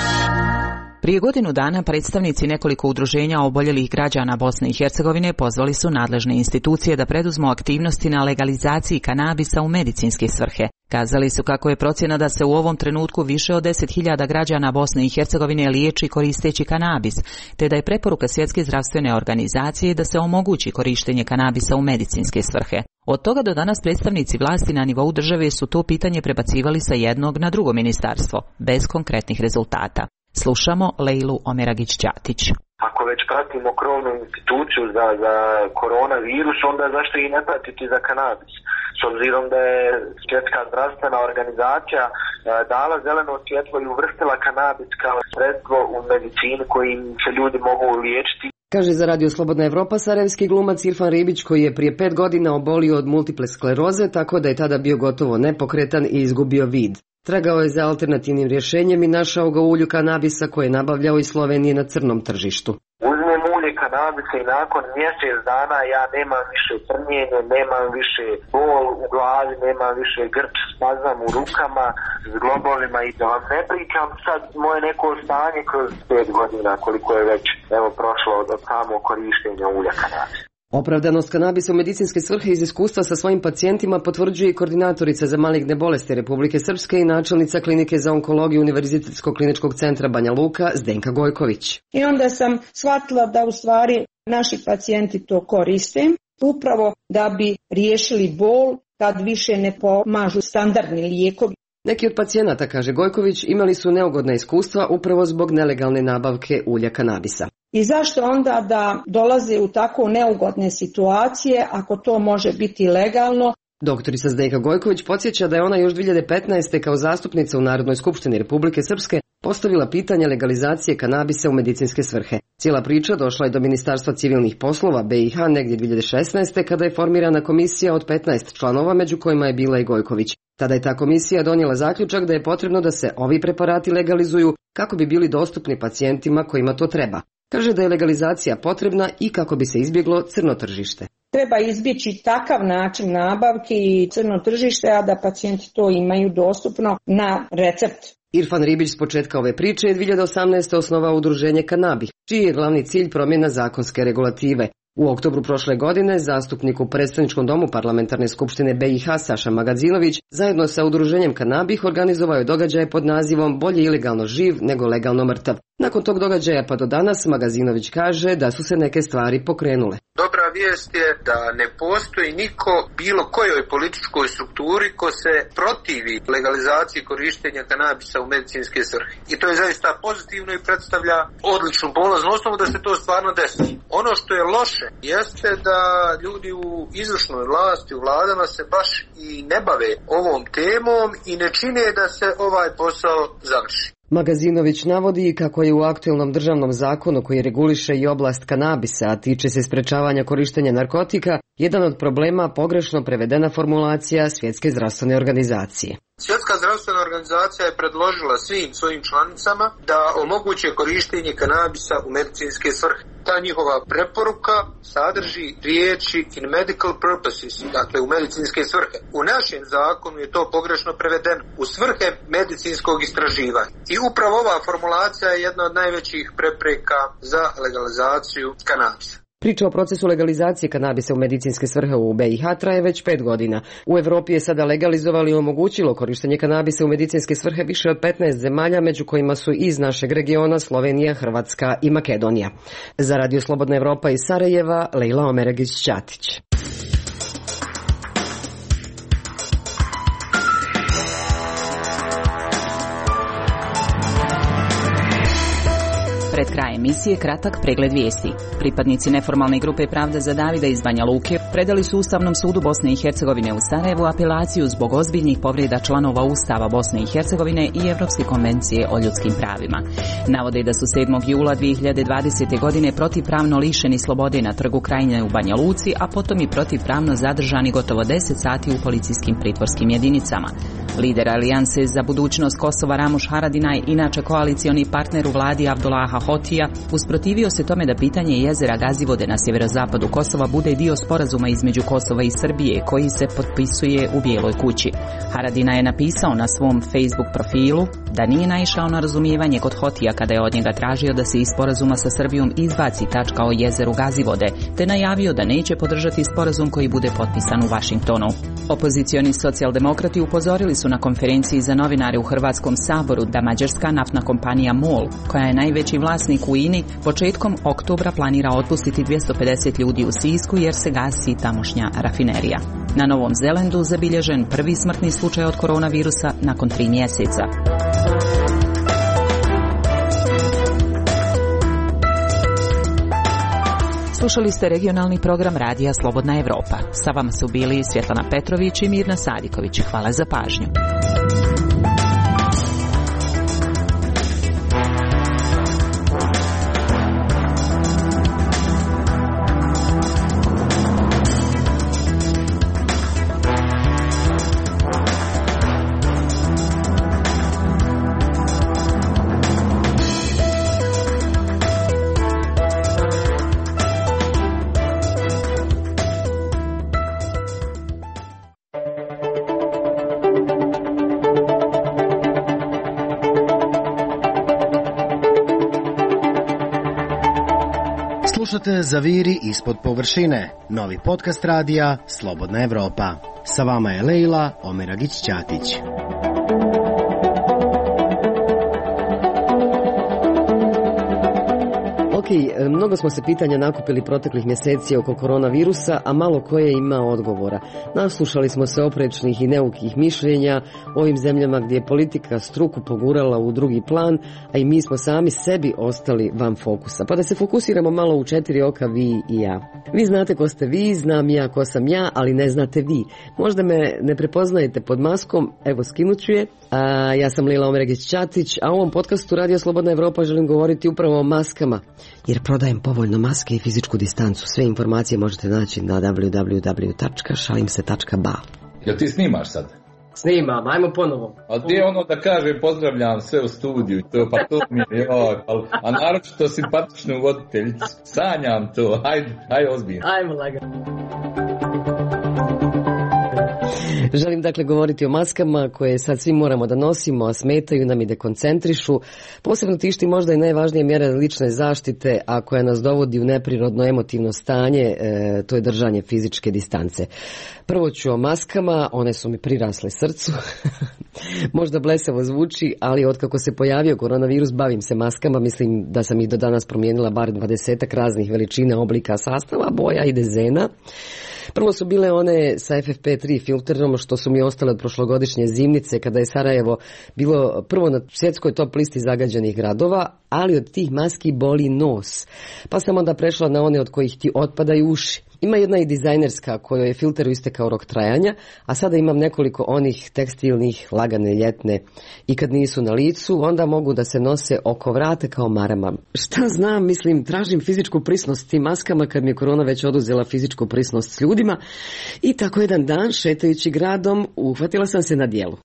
Prije godinu dana predstavnici nekoliko udruženja oboljelih građana Bosne i Hercegovine pozvali su nadležne institucije da preduzmu aktivnosti na legalizaciji kanabisa u medicinske svrhe. Kazali su kako je procjena da se u ovom trenutku više od deset hiljada građana Bosne i Hercegovine liječi koristeći kanabis, te da je preporuka Svjetske zdravstvene organizacije da se omogući korištenje kanabisa u medicinske svrhe. Od toga do danas predstavnici vlasti na nivou države su to pitanje prebacivali sa jednog na drugo ministarstvo, bez konkretnih rezultata. Slušamo Lejlu Omeragić-Ćatić. Ako već pratimo krovnu instituciju za, za koronavirus, onda zašto i ne pratiti za kanabis? S obzirom da je Svjetska zdravstvena organizacija dala zeleno svjetlo i uvrstila kanabis kao sredstvo u medicini kojim se ljudi mogu liječiti. Kaže za Radio Slobodna Evropa sarajevski glumac Irfan Ribić, koji je prije pet godina obolio od multiple skleroze, tako da je tada bio gotovo nepokretan i izgubio vid. Tragao je za alternativnim rješenjem i našao ga u ulju kanabisa koje je nabavljao iz Slovenije na crnom tržištu. Uzmem ulje kanabisa i nakon mjesec dana ja nemam više trnjenje, nemam više bol u glavi, nemam više grč, spazam u rukama, s globovima i da vam ne pričam sad moje neko stanje kroz pet godina koliko je već evo prošlo od samo korištenja ulja kanabisa. Opravdanost kanabisa u medicinske svrhe iz iskustva sa svojim pacijentima potvrđuje i koordinatorica za maligne bolesti Republike Srpske i načelnica klinike za onkologiju Univerzitetskog kliničkog centra Banja Luka Zdenka Gojković. I onda sam shvatila da u stvari naši pacijenti to koriste upravo da bi riješili bol kad više ne pomažu standardni lijekovi. Neki od pacijenata, kaže Gojković, imali su neugodna iskustva upravo zbog nelegalne nabavke ulja kanabisa. I zašto onda da dolaze u tako neugodne situacije ako to može biti legalno? Doktorica Zdenka Gojković podsjeća da je ona još dvije hiljade petnaeste. kao zastupnica u Narodnoj skupštini Republike Srpske postavila pitanje legalizacije kanabisa u medicinske svrhe. Cijela priča došla je do Ministarstva civilnih poslova B i H negdje dvije hiljade šesnaeste. kada je formirana komisija od petnaest članova, među kojima je bila i Gojković. Tada je ta komisija donijela zaključak da je potrebno da se ovi preparati legalizuju kako bi bili dostupni pacijentima kojima to treba. Kaže da je legalizacija potrebna i kako bi se izbjeglo crno tržište. Treba izbjeći takav način nabavke i crno tržište, a da pacijenti to imaju dostupno na recept. Irfan Ribić s početka ove priče je dvije hiljade osamnaeste. osnovao udruženje Kanabih, čiji je glavni cilj promjena zakonske regulative. U oktobru prošle godine zastupnik u predstavničkom domu Parlamentarne skupštine B i H Saša Magazinović zajedno sa udruženjem Kanabih organizovao je događaje pod nazivom Bolje ilegalno živ nego legalno mrtav. Nakon tog događaja pa do danas Magazinović kaže da su se neke stvari pokrenule. Dobra vijest je da ne postoji niko bilo kojoj političkoj strukturi ko se protivi legalizaciji korištenja kanabisa u medicinske svrhe. I to je zaista pozitivno i predstavlja odličnu polaznu osnovu da se to stvarno desi. Ono što je loše jeste da ljudi u izvršnoj vlasti, u vladama se baš i ne bave ovom temom i ne čine da se ovaj posao završi. Magazinović navodi kako je u aktuelnom državnom zakonu koji reguliše i oblast kanabisa, a tiče se sprečavanja korištenja narkotika, jedan od problema pogrešno prevedena formulacija Svjetske zdravstvene organizacije. Svjetska zdravstvena organizacija je predložila svim svojim članicama da omoguće korištenje kanabisa u medicinske svrhe. Ta njihova preporuka sadrži riječi in medical purposes, dakle u medicinske svrhe. U našem zakonu je to pogrešno prevedeno u svrhe medicinskog istraživanja. I upravo ova formulacija je jedna od najvećih prepreka za legalizaciju kanabisa. Priča o procesu legalizacije kanabisa u medicinske svrhe u B i H traje već pet godina. U Europi je sada legalizovalo i omogućilo korištenje kanabisa u medicinske svrhe više od petnaest zemalja, među kojima su iz našeg regiona Slovenija, Hrvatska i Makedonija. Za Radio Slobodna Evropa iz Sarajeva, Lejla Omeragić-Ćatić. Pred kraj emisije kratak pregled vijesti. Pripadnici neformalne grupe Pravda za Davida iz Banja Luke predali su Ustavnom sudu Bosne i Hercegovine u Sarajevu apelaciju zbog ozbiljnih povreda članova Ustava Bosne i Hercegovine i Evropske konvencije o ljudskim pravima. Navode da su sedmog jula dvije hiljade dvadesete. godine protivpravno lišeni slobode na trgu Krajine u Banja Luci, a potom i protivpravno zadržani gotovo deset sati u policijskim pritvorskim jedinicama. Lider Alijanse za budućnost Kosova Ramuš Haradinaj, inače koalicioni partner u vladi Abdullaha Hotija, usprotivio se tome da pitanje jezera Gazivode na sjeverozapadu Kosova bude dio sporazuma između Kosova i Srbije koji se potpisuje u Bijeloj kući. Haradinaj je napisao na svom Facebook profilu da nije naišao na razumijevanje kod Hotija kada je od njega tražio da se iz sporazuma sa Srbijom izbaci tačka o jezeru Gazivode, te najavio da neće podržati sporazum koji bude potpisan u Vašingtonu. Opozicioni socijaldemokrati upozorili su na konferenciji za novinare u Hrvatskom saboru da mađarska naftna kompanija MOL, koja je najveći vlasnik u I N I, početkom oktobra planira otpustiti dvjesto pedeset ljudi u Sisku jer se gasi tamošnja rafinerija. Na Novom Zelandu zabilježen prvi smrtni slučaj od koronavirusa nakon tri mjeseca. Slušali ste regionalni program Radija Slobodna Evropa. Sa vama su bili Svjetlana Petrović i Mirna Sadiković. Hvala za pažnju. Slušate Zaviri ispod površine, novi podcast radija Slobodna Evropa. Sa vama je Lejla Omeragić-Ćatić. Ok, mnogo smo se pitanja nakupili proteklih mjeseci oko koronavirusa, a malo koje ima odgovora. Naslušali smo se oprečnih i neukih mišljenja o ovim zemljama gdje je politika struku pogurala u drugi plan, a i mi smo sami sebi ostali van fokusa. Pa da se fokusiramo malo u četiri oka, vi i ja. Vi znate ko ste vi, znam ja ko sam ja, ali ne znate vi. Možda me ne prepoznajete pod maskom, evo skinut ću je. A, ja sam Lila Omeragić-Ćatić, a u ovom podcastu Radio Slobodna Evropa želim govoriti upravo o maskama, jer prodajem povoljno maske i fizičku distancu. Sve informacije možete naći na w w w tačka šalim se tačka b a. Jel ti snimaš sad? Snimam, ajmo ponovo. A gdje je ono da kažem pozdravljam sve u studiju, to, pa to mi je, joj, a naročito simpatičnu voditeljicu, sanjam to, hajde, hajde ozbiljno. Ajmo lagano. Želim dakle govoriti o maskama koje sad svi moramo da nosimo, a smetaju nam i dekoncentrišu. Posebno tišti možda i najvažnija mjera lične zaštite, a koja nas dovodi u neprirodno emotivno stanje, e, to je držanje fizičke distance. Prvo ću o maskama, one su mi prirasle srcu. Možda blesavo zvuči, ali otkako se pojavio koronavirus bavim se maskama, mislim da sam ih do danas promijenila bar dvadesetak raznih veličina, oblika, sastava, boja i dezena. Prvo su bile one sa F F P tri filterom, što su mi ostale od prošlogodišnje zimnice, kada je Sarajevo bilo prvo na svjetskoj top listi zagađenih gradova, ali od tih maski boli nos. Pa sam onda prešla na one od kojih ti otpadaju uši. Ima jedna i dizajnerska kojoj je filteru istekao rok trajanja, a sada imam nekoliko onih tekstilnih, lagane, ljetne. I kad nisu na licu, onda mogu da se nose oko vrata kao marama. Šta znam, mislim, tražim fizičku prisnost tim maskama kad mi je korona već oduzela fizičku prisnost s ljudima. I tako jedan dan, šetajući gradom, uhvatila sam se na djelu.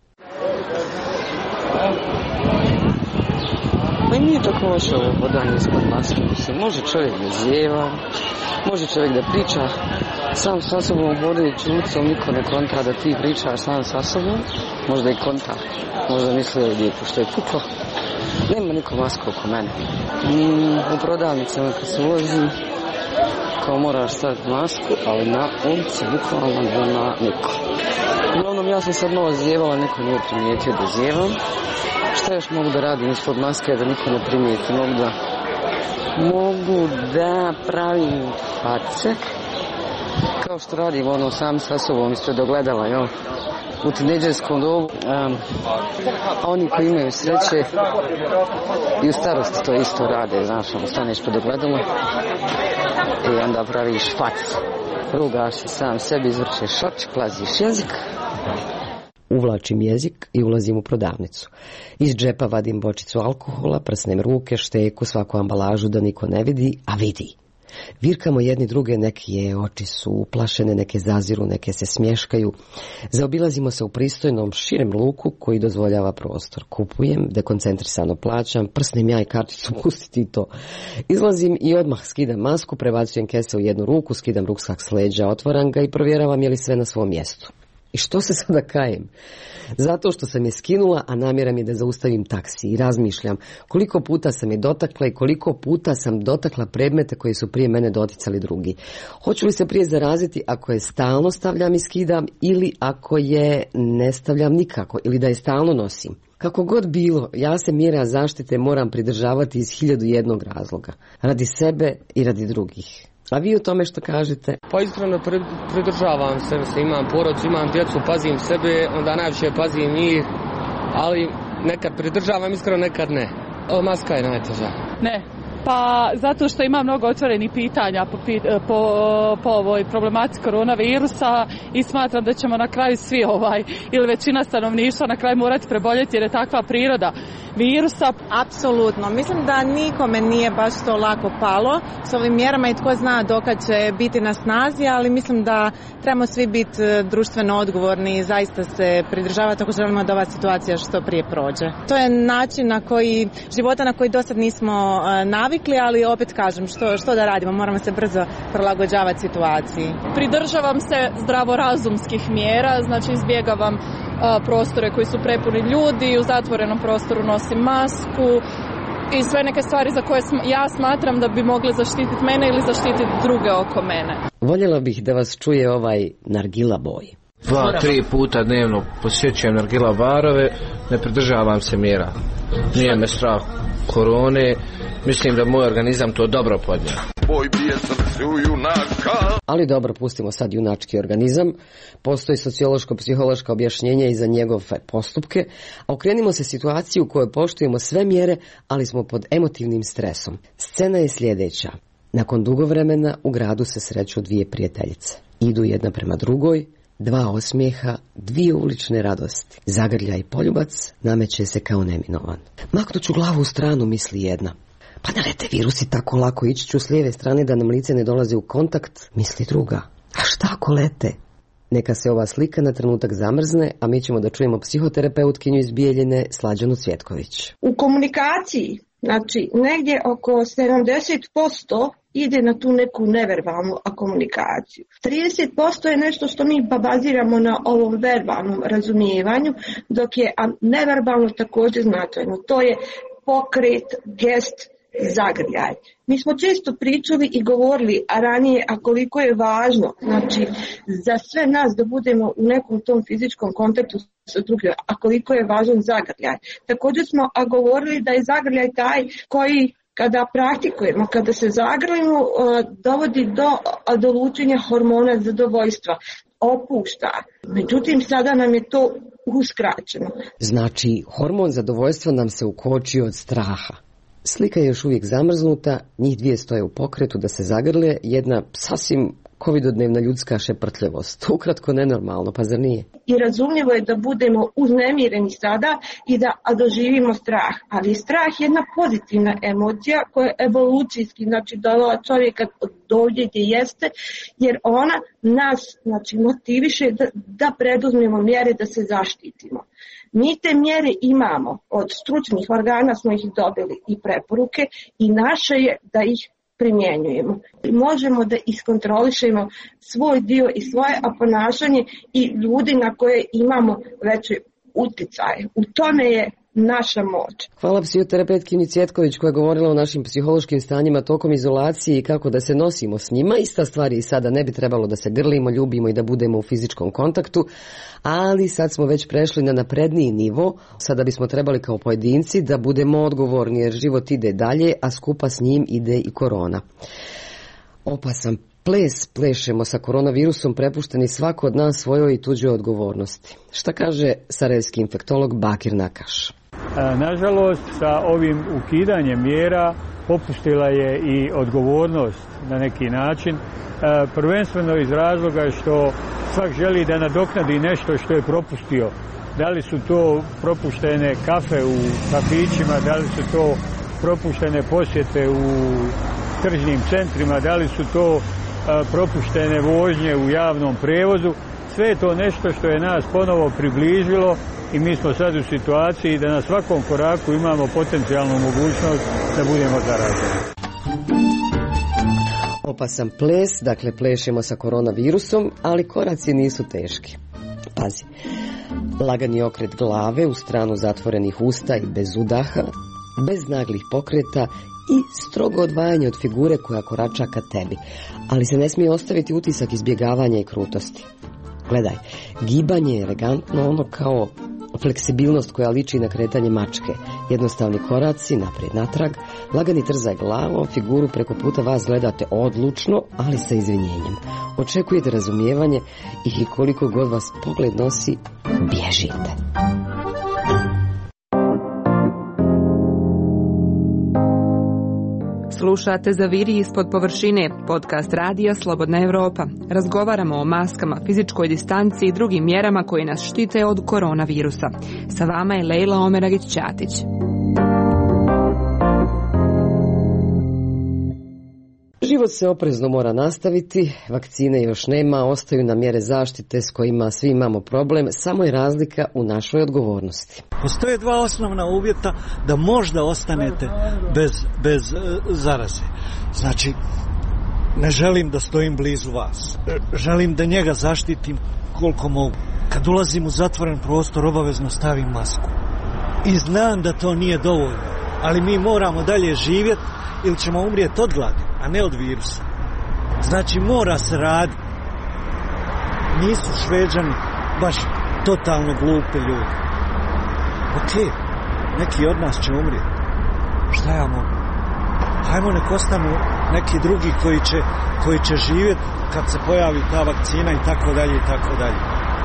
Pa i nije tako loše ovo hodanje ispod maske. Mislim, može čovjek da zjeva, može čovjek da priča sam sa sobom, vodeći ulicom, niko ne konta da ti pričaš sam sa sobom. Možda i konta, možda misli ovdje pošto je puklo. Nema niko masku oko mene. Mm, u prodavnicama kad se vozi, kao moraš staviti masku, ali na ulici bukvalno nema niko. Uglavnom ja sam sad malo zjevala, neko nije primijetio da zjevam. Šta još mogu da radim ispod maske da niko ne primijeti? Mogu da, mogu da pravim face, kao što radim ono sam sa sobom ispred ogledala, jel? U tinejdžerskom dobu, um, a oni koji imaju sreće i u starosti to isto rade, znaš, ono, staneš pred ogledalo i onda praviš fac, rugaš se sam sebi, izvrćeš oči, plaziš jezik. Uvlačim jezik i ulazim u prodavnicu. Iz džepa vadim bočicu alkohola, prsnem ruke, šteku, svaku ambalažu da niko ne vidi, a vidi. Virkamo jedni druge, neke oči su uplašene, neke zaziru, neke se smješkaju. Zaobilazimo se u pristojnom, širem luku koji dozvoljava prostor. Kupujem, dekoncentrisano plaćam, prsnem ja i karticu, pustiti to. Izlazim i odmah skidam masku, prebacujem kese u jednu ruku, skidam ruksak s leđa, otvaram ga i provjeravam je li sve na svom mjestu. I što se sada kajem? Zato što sam je skinula, a namjera mi je da zaustavim taksi i razmišljam koliko puta sam je dotakla i koliko puta sam dotakla predmete koji su prije mene doticali drugi. Hoću li se prije zaraziti ako je stalno stavljam i skidam ili ako je ne stavljam nikako ili da je stalno nosim? Kako god bilo, ja se mjera zaštite moram pridržavati iz hiljadu jednog razloga. Radi sebe i radi drugih. A vi o tome što kažete? Pa iskreno pridržavam se, mislim, imam porodicu, imam djecu, pazim sebe, onda najviše pazim njih, ali nekad pridržavam, iskreno nekad ne. O, maska je najteža. Ne, pa zato što ima mnogo otvorenih pitanja po, po, po ovoj problematici koronavirusa i smatram da ćemo na kraju svi ovaj, ili većina stanovništva na kraju morati preboljeti jer je takva priroda virusa. Apsolutno. Mislim da nikome nije baš to lako palo s ovim mjerama i tko zna dokad će biti na snazi, ali mislim da trebamo svi biti društveno odgovorni i zaista se pridržavati ako želimo da ova situacija što prije prođe. To je način na koji, života na koji dosad nismo navikli, ali opet kažem, što, što da radimo, moramo se brzo prilagođavati situaciji. Pridržavam se zdravorazumskih mjera, znači izbjegavam prostore koji su prepuni ljudi, u zatvorenom prostoru nosim masku i sve neke stvari za koje ja smatram da bi mogle zaštititi mene ili zaštititi druge oko mene. Voljela bih da vas čuje ovaj nargila boj. Dva, tri puta dnevno posjećujem nargila barove, ne pridržavam se mjera. Nije me strah korone, mislim da moj organizam to dobro podnio. Boj bije srce u junaka. Ali dobro, pustimo sad junački organizam. Postoji sociološko-psihološko objašnjenje i za njegove postupke, a okrenimo se situaciju u kojoj poštujemo sve mjere, ali smo pod emotivnim stresom. Scena je sljedeća. Nakon dugo vremena u gradu se sreću dvije prijateljice. Idu jedna prema drugoj, dva osmijeha, dvije ulične radosti. Zagrljaj i poljubac nameće se kao neminovan. Maknut ću glavu u stranu, misli jedna. Pa ne lete virusi tako lako, ići ću s lijeve strane da nam lice ne dolazi u kontakt, misli druga. A šta ako lete? Neka se ova slika na trenutak zamrzne, a mi ćemo da čujemo psihoterapeutkinju iz Bijeljine Slađanu Cvjetković. U komunikaciji, znači negdje oko sedamdeset posto ide na tu neku neverbalnu komunikaciju. trideset posto je nešto što mi baziramo na ovom verbalnom razumijevanju, dok je neverbalno također značajno. To je pokret, gest, zagrljaj. Mi smo često pričali i govorili, a ranije, a koliko je važno, znači, za sve nas da budemo u nekom tom fizičkom kontaktu sa drugim, a koliko je važan zagrljaj. Također smo a govorili da je zagrljaj taj koji kada praktikujemo, kada se zagrlimo, dovodi do, do lučenja hormona zadovoljstva, opušta. Međutim, sada nam je to uskraćeno. Znači, hormon zadovoljstva nam se ukočio od straha. Slika je još uvijek zamrznuta, njih dvije stoje u pokretu da se zagrle, jedna sasvim covidodnevna ljudska šeprtljivost. Ukratko nenormalno, pa zar nije? I razumljivo je da budemo uznemireni sada i da doživimo strah. Ali strah je jedna pozitivna emocija koja je evolucijski, znači dovela čovjeka do ovdje gdje jeste, jer ona nas, znači, motiviše da, da preduzmemo mjere da se zaštitimo. Mi te mjere imamo, od stručnih organa smo ih dobili i preporuke i naše je da ih primjenjujemo. Možemo da iskontrolišemo svoj dio i svoje ponašanje i ljudi na koje imamo veće utjecaje. U tome je naša moć. Hvala psihoterapeutkinji Cvjetković koja je govorila o našim psihološkim stanjima tokom izolacije i kako da se nosimo s njima. Ista stvar i sada, ne bi trebalo da se grlimo, ljubimo i da budemo u fizičkom kontaktu, ali sad smo već prešli na napredniji nivo. Sada bismo trebali kao pojedinci da budemo odgovorni jer život ide dalje, a skupa s njim ide i korona. Opasan ples plešemo sa koronavirusom, prepušteni svako od nas svojoj i tuđoj odgovornosti. Šta kaže sarajevski infektolog Bakir Nakaš? Nažalost, sa ovim ukidanjem mjera popustila je i odgovornost na neki način, prvenstveno iz razloga što svak želi da nadoknadi nešto što je propustio. Da li su to propuštene kafe u kafićima, da li su to propuštene posjete u tržnim centrima, da li su to propuštene vožnje u javnom prijevozu. Sve je to nešto što je nas ponovo približilo i mi smo sad u situaciji da na svakom koraku imamo potencijalnu mogućnost da budemo zaraženi. Opasan ples, dakle plešemo sa koronavirusom, ali koraci nisu teški. pazi. Lagani okret glave u stranu zatvorenih usta i bez udaha, bez naglih pokreta i strogo odvajanje od figure koja korača ka tebi, ali se ne smije ostaviti utisak izbjegavanja i krutosti. Gledaj, gibanje je elegantno, ono kao fleksibilnost koja liči na kretanje mačke, jednostavni koraci, naprijed natrag, lagani trzaj glavom, figuru preko puta vas gledate odlučno, ali sa izvinjenjem. Očekujete razumijevanje i koliko god vas pogled nosi, bježite. Slušate Zaviri ispod površine, podcast radija Slobodna Evropa. Razgovaramo o maskama, fizičkoj distanci i drugim mjerama koje nas štite od koronavirusa. Sa vama je Lejla Omeragić-Ćatić. Život se oprezno mora nastaviti, vakcine još nema, ostaju nam mjere zaštite s kojima svi imamo problem, samo je razlika u našoj odgovornosti. Postoje dva osnovna uvjeta da možda ostanete bez, bez zaraze. Znači, ne želim da stojim blizu vas. Želim da njega zaštitim koliko mogu. Kad ulazim u zatvoren prostor, obavezno stavim masku. I znam da to nije dovoljno, ali mi moramo dalje živjeti ili ćemo umrijeti od gladi, a ne od virusa. Znači, mora se raditi. Nisu Šveđani baš totalno glupi ljudi. Ok, neki od nas će umrijeti. Šta ja mogu? Hajmo nek ostanu neki drugi koji će, koji će živjeti kad se pojavi ta vakcina i tako dalje i tako dalje.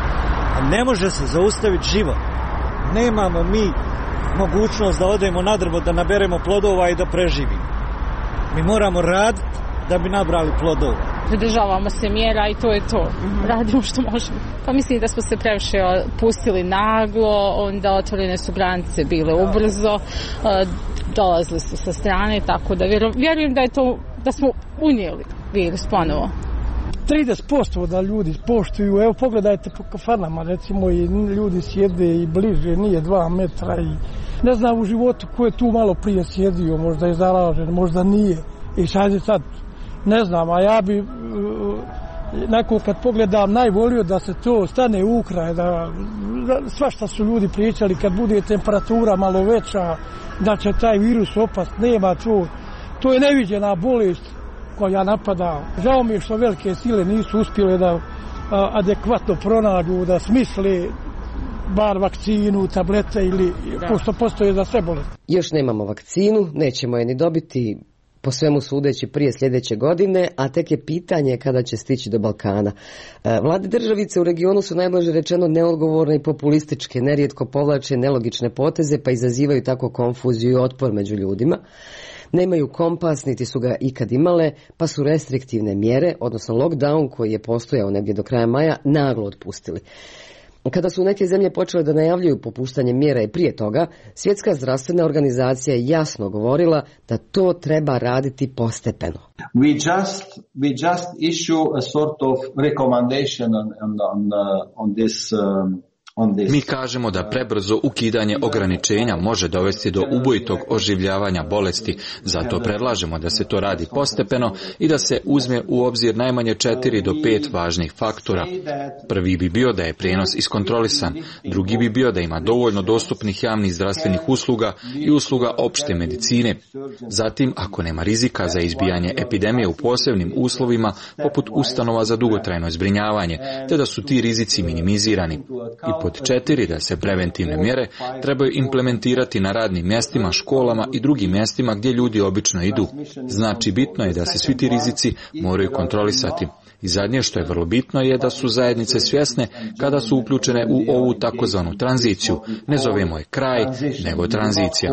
A ne može se zaustaviti život. Nemamo mi mogućnost da odemo na drvo, da naberemo plodova i da preživimo. Mi moramo raditi da bi nabrali plodova. Pridržavamo se mjera i to je to. Mm-hmm. Radimo što možemo. Pa mislim da smo se previše pustili naglo, onda otvorene su granice bile ubrzo, dolazili su sa strane, tako da vjerujem da je to, da smo unijeli virus ponovo. trideset posto da ljudi poštuju, evo pogledajte po kafanama, recimo i ljudi sjede i bliže, nije dva metra i ne znam u životu ko je tu malo prije sjedio, možda je zaražen, možda nije i sad je sad, ne znam, a ja bi nakon kad pogledam najvolio da se to stane u kraj, da, da svašta su ljudi pričali kad bude temperatura malo veća, da će taj virus opast, nema to, to je neviđena bolest koja napada. Žao mi je što velike sile nisu uspjele da a, adekvatno pronađu, da smisle bar vakcinu, tablete ili da. Pošto postoje za sve bolesti. Još nemamo vakcinu, nećemo je ni dobiti po svemu sudeći prije sljedeće godine, a tek je pitanje kada će stići do Balkana. Vlade državice u regionu su najblaže rečeno neodgovorne i populističke, nerijetko povlače nelogične poteze pa izazivaju tako konfuziju i otpor među ljudima. Nemaju kompas, niti su ga ikad imale, pa su restriktivne mjere, odnosno lockdown koji je postojao negdje do kraja maja, naglo otpustili. Kada su neke zemlje počele da najavljuju popuštanje mjera i prije toga, Svjetska zdravstvena organizacija je jasno govorila da to treba raditi postepeno. We just we just issue a sort of recommendation on on on, on this um, Mi kažemo da prebrzo ukidanje ograničenja može dovesti do ubojitog oživljavanja bolesti, zato predlažemo da se to radi postepeno i da se uzme u obzir najmanje četiri do pet važnih faktora. Prvi bi bio da je prijenos iskontrolisan, drugi bi bio da ima dovoljno dostupnih javnih zdravstvenih usluga i usluga opšte medicine. Zatim, ako nema rizika za izbijanje epidemije u posebnim uslovima, poput ustanova za dugotrajno zbrinjavanje, te da su ti rizici minimizirani. I pod četiri, da se preventivne mjere trebaju implementirati na radnim mjestima, školama i drugim mjestima gdje ljudi obično idu. Znači, bitno je da se svi ti rizici moraju kontrolisati. I zadnje što je vrlo bitno je da su zajednice svjesne kada su uključene u ovu takozvanu tranziciju. Ne zovemo je kraj, nego tranzicija.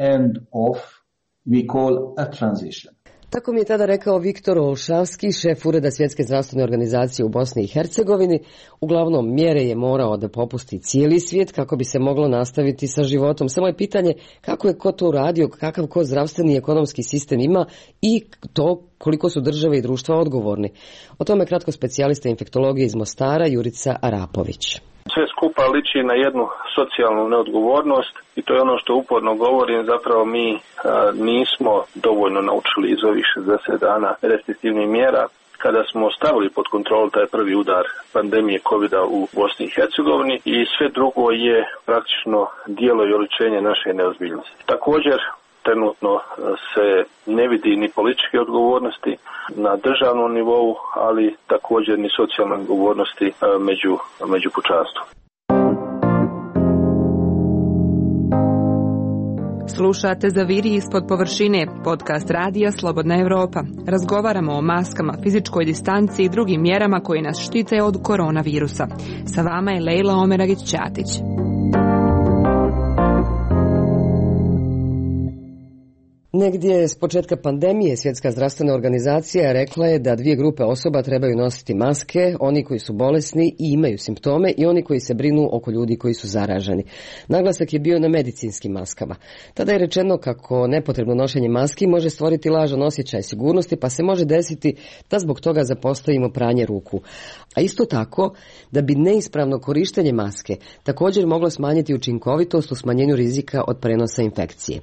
Tako mi je tada rekao Viktor Olšavski, šef Ureda Svjetske zdravstvene organizacije u Bosni i Hercegovini. Uglavnom, mjere je morao da popusti cijeli svijet kako bi se moglo nastaviti sa životom. Samo je pitanje kako je ko to uradio, kakav ko zdravstveni i ekonomski sistem ima i to koliko su države i društva odgovorni. O tome kratko specijalista infektologije iz Mostara Jurica Arapović. Sve skupa liči na jednu socijalnu neodgovornost i to je ono što uporno govorim, zapravo mi a, nismo dovoljno naučili iz ovih šezdeset dana restriktivnih mjera kada smo stavili pod kontrolu taj prvi udar pandemije kovida u Bosni i Hercegovini i sve drugo je praktično dijelo i oličenje naše neozbiljnosti. Također, trenutno se ne vidi ni političke odgovornosti na državnom nivou, ali također ni socijalne odgovornosti među, među pučanstvom. Slušate Zaviri ispod površine, podcast Radija Slobodna Evropa. Razgovaramo o maskama, fizičkoj distanci i drugim mjerama koje nas štite od koronavirusa. Sa vama je Lejla Omeragić-Ćatić. Negdje s početka pandemije Svjetska zdravstvena organizacija rekla je da dvije grupe osoba trebaju nositi maske, oni koji su bolesni i imaju simptome i oni koji se brinu oko ljudi koji su zaraženi. Naglasak je bio na medicinskim maskama. Tada je rečeno kako nepotrebno nošenje maski može stvoriti lažan osjećaj sigurnosti, pa se može desiti da zbog toga zapostavimo pranje ruku. A isto tako da bi neispravno korištenje maske također moglo smanjiti učinkovitost u smanjenju rizika od prenosa infekcije.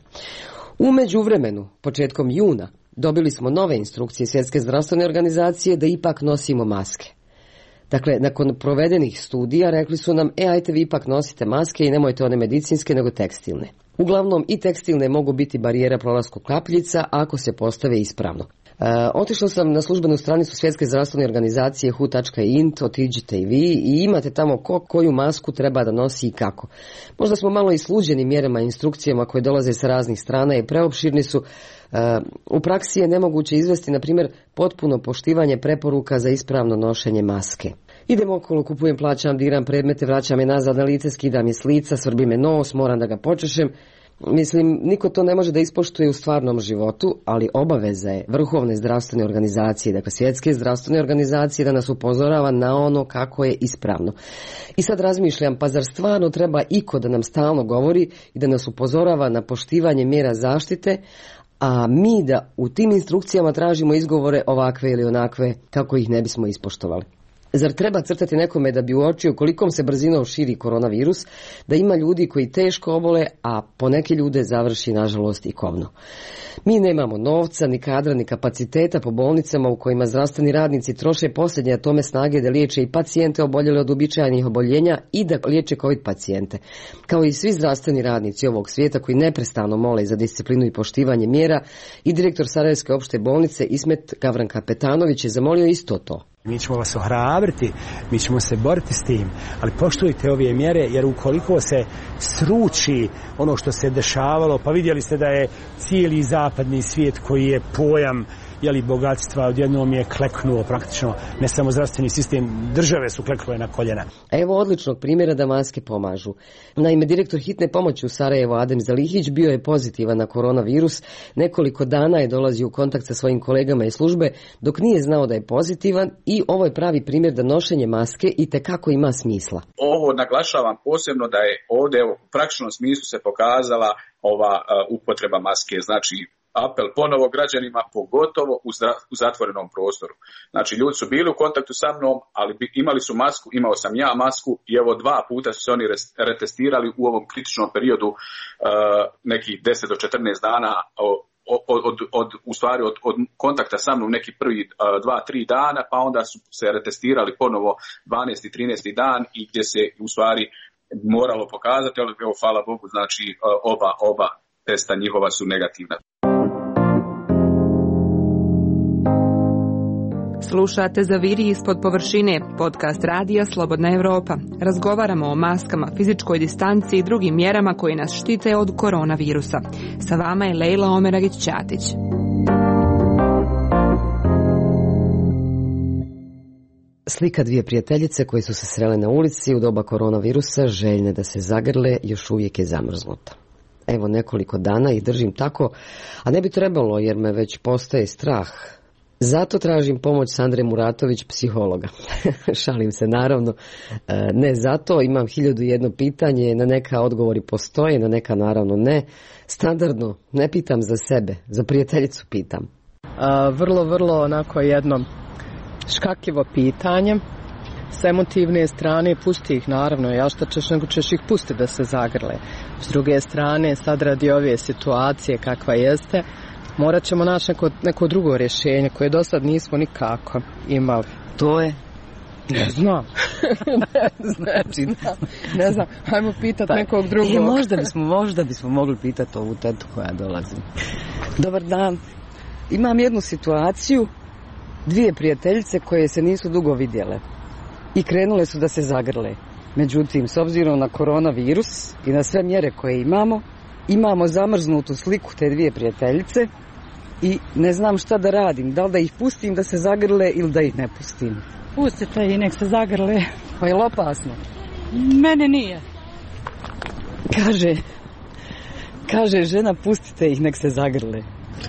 U međuvremenu, početkom juna, dobili smo nove instrukcije Svjetske zdravstvene organizacije da ipak nosimo maske. Dakle, nakon provedenih studija rekli su nam, e, ajte vi ipak nosite maske i nemojte one medicinske nego tekstilne. Uglavnom i tekstilne mogu biti barijera prolasku kapljica ako se postave ispravno. E, otišla sam na službenu stranicu Svjetske zdravstvene organizacije hu tačka int, otiđite i vi i imate tamo ko koju masku treba da nosi i kako. Možda smo malo i sluđeni mjerama i instrukcijama koje dolaze sa raznih strana i preopširni su. E, u praksi je nemoguće izvesti, na primjer, potpuno poštivanje preporuka za ispravno nošenje maske. Idem okolo, kupujem, plaćam, diram predmete, vraćam je nazad na lice, skidam je s lica, svrbi me nos, moram da ga počešem. Mislim, niko to ne može da ispoštuje u stvarnom životu, ali obaveza je Vrhovne zdravstvene organizacije, dakle Svjetske zdravstvene organizacije, da nas upozorava na ono kako je ispravno. I sad razmišljam, pa zar stvarno treba iko da nam stalno govori i da nas upozorava na poštivanje mjera zaštite, a mi da u tim instrukcijama tražimo izgovore ovakve ili onakve kako ih ne bismo ispoštovali. Zar treba crtati nekome da bi uočio kolikom se brzinom širi koronavirus, da ima ljudi koji teško obole, a po neke ljude završi nažalost i kobno. Mi nemamo novca, ni kadra, ni kapaciteta po bolnicama u kojima zdravstveni radnici troše posljednje atome snage da liječe i pacijente oboljele od uobičajenih oboljenja i da liječe COVID pacijente. Kao i svi zdravstveni radnici ovog svijeta koji neprestano mole za disciplinu i poštivanje mjera, i direktor Sarajevske opšte bolnice Ismet Gavran-Kapetanović je zamolio isto to. Mi ćemo vas ohrabriti, mi ćemo se boriti s tim, ali poštujte ove mjere, jer ukoliko se sruči ono što se dešavalo, pa vidjeli ste da je cijeli zapadni svijet koji je pojam jeli, bogatstva odjednom je kleknuo praktično, ne samo zdravstveni sistem, države su kleknule na koljena. Evo odličnog primjera da maske pomažu. Naime, direktor hitne pomoći u Sarajevu Adem Zalihić bio je pozitivan na koronavirus, nekoliko dana je dolazio u kontakt sa svojim kolegama iz službe dok nije znao da je pozitivan i ovo je pravi primjer da nošenje maske itekako ima smisla. Ovo naglašavam posebno da je ovdje u praktičnom smislu se pokazala ova uh, upotreba maske, znači apel ponovo građanima, pogotovo u, zdra- u zatvorenom prostoru. Znači, ljudi su bili u kontaktu sa mnom, ali bi, imali su masku, imao sam ja masku i evo dva puta su se oni res- retestirali u ovom kritičnom periodu uh, nekih deset do četrnaest dana od, od, od, od, u stvari od, od kontakta sa mnom neki prvi uh, dva, tri dana, pa onda su se retestirali ponovo dvanaesti, trinaesti dan i gdje se u stvari moralo pokazati, ali evo, hvala Bogu, znači uh, oba, oba testa njihova su negativna. Slušate Zaviri ispod površine, podcast Radija Slobodna Evropa. Razgovaramo o maskama, fizičkoj distanci i drugim mjerama koje nas štite od koronavirusa. Sa vama je Lejla Omeragić-Ćatić. Slika dvije prijateljice koje su se srele na ulici u doba koronavirusa, željne da se zagrle, još uvijek je zamrznuta. Evo nekoliko dana ih držim tako, a ne bi trebalo jer me već postaje strah. Zato tražim pomoć Sandre Muratović, psihologa. Šalim se, naravno. Ne zato, imam hiljadu jedno pitanje, na neka odgovori postoje, na neka naravno ne. Standardno, ne pitam za sebe, za prijateljicu pitam. A, vrlo, vrlo onako jedno škakljivo pitanje. S emotivne strane pusti ih, naravno, ja šta ćeš, nego ćeš ih pustiti da se zagrle. S druge strane, sad radi ove situacije kakva jeste, Morat ćemo naći neko, neko drugo rješenje koje do sad nismo nikako imali. To je? Ne znam. ne, znači, ne znam. Hajmo pitati pa, nekog drugog. Je, možda, bismo, možda bismo mogli pitati ovu tetu koja dolazi. Dobar dan. Imam jednu situaciju, dvije prijateljice koje se nisu dugo vidjele i krenule su da se zagrle. Međutim, s obzirom na koronavirus i na sve mjere koje imamo, imamo zamrznutu sliku te dvije prijateljice i ne znam šta da radim. Da li da ih pustim da se zagrle ili da ih ne pustim? Pustite i nek se zagrle. Pa je li opasno? Mene nije. Kaže, kaže žena, pustite ih, nek se zagrle.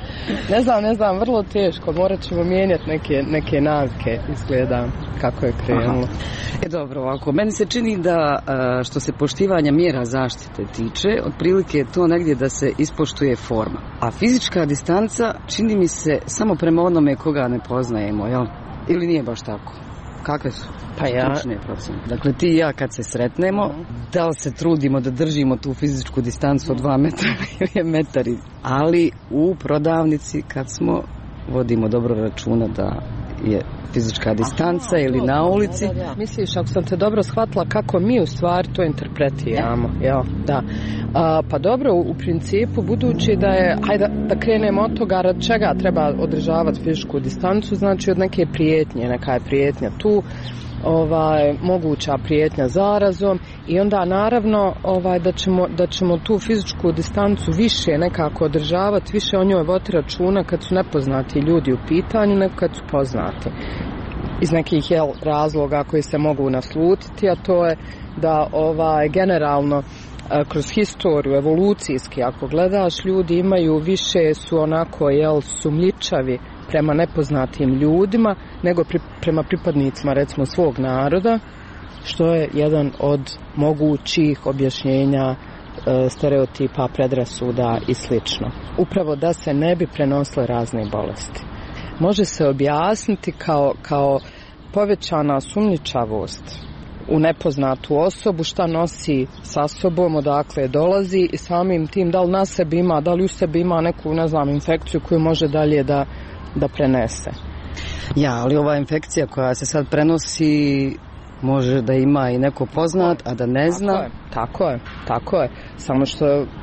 Ne znam, ne znam, vrlo teško, morat ćemo mijenjati neke, neke navike, izgleda kako je krenulo. Aha. E dobro, ovako, meni se čini da što se poštivanja mjera zaštite tiče, otprilike je to negdje da se ispoštuje forma. A fizička distanca čini mi se samo prema onome koga ne poznajemo, jel? Ili nije baš tako? Kakve su pa ja... stručne procjene? Dakle, ti i ja kad se sretnemo, uh-huh. da li se trudimo da držimo tu fizičku distancu od dva metra ili je metari? Ali u prodavnici kad smo, vodimo dobro računa da je fizička distanca Aha, ili na ulici. Da, da, da. Misliš, ako sam te dobro shvatila, kako mi u stvari to interpretiramo? Ja, da. A, pa dobro, u, u principu, budući da je, hajde da, da krenemo od toga rad čega treba održavati fizičku distancu, znači od neke prijetnje, neka je prijetnja tu, ovaj, moguća prijetnja zarazom i onda naravno ovaj, da, ćemo, da ćemo tu fizičku distancu više nekako održavati, više o njoj voditi računa kad su nepoznati ljudi u pitanju nego kad su poznati. Iz nekih jel, razloga koji se mogu naslutiti, a to je da ovaj, generalno kroz historiju, evolucijski, ako gledaš, ljudi imaju više su onako jel, sumnjičavi prema nepoznatim ljudima nego pri, prema pripadnicima recimo svog naroda, što je jedan od mogućih objašnjenja e, stereotipa, predrasuda i slično. Upravo da se ne bi prenosile razne bolesti. Može se objasniti kao, kao povećana sumnjičavost u nepoznatu osobu, šta nosi sa sobom, odakle dolazi i samim tim da li na sebi ima, da li u sebi ima neku, ne znam, infekciju koju može dalje da da prenese. Ja, ali ova infekcija koja se sad prenosi može da ima i neko poznat, a da ne zna. Tako je, tako je, tako je. Samo što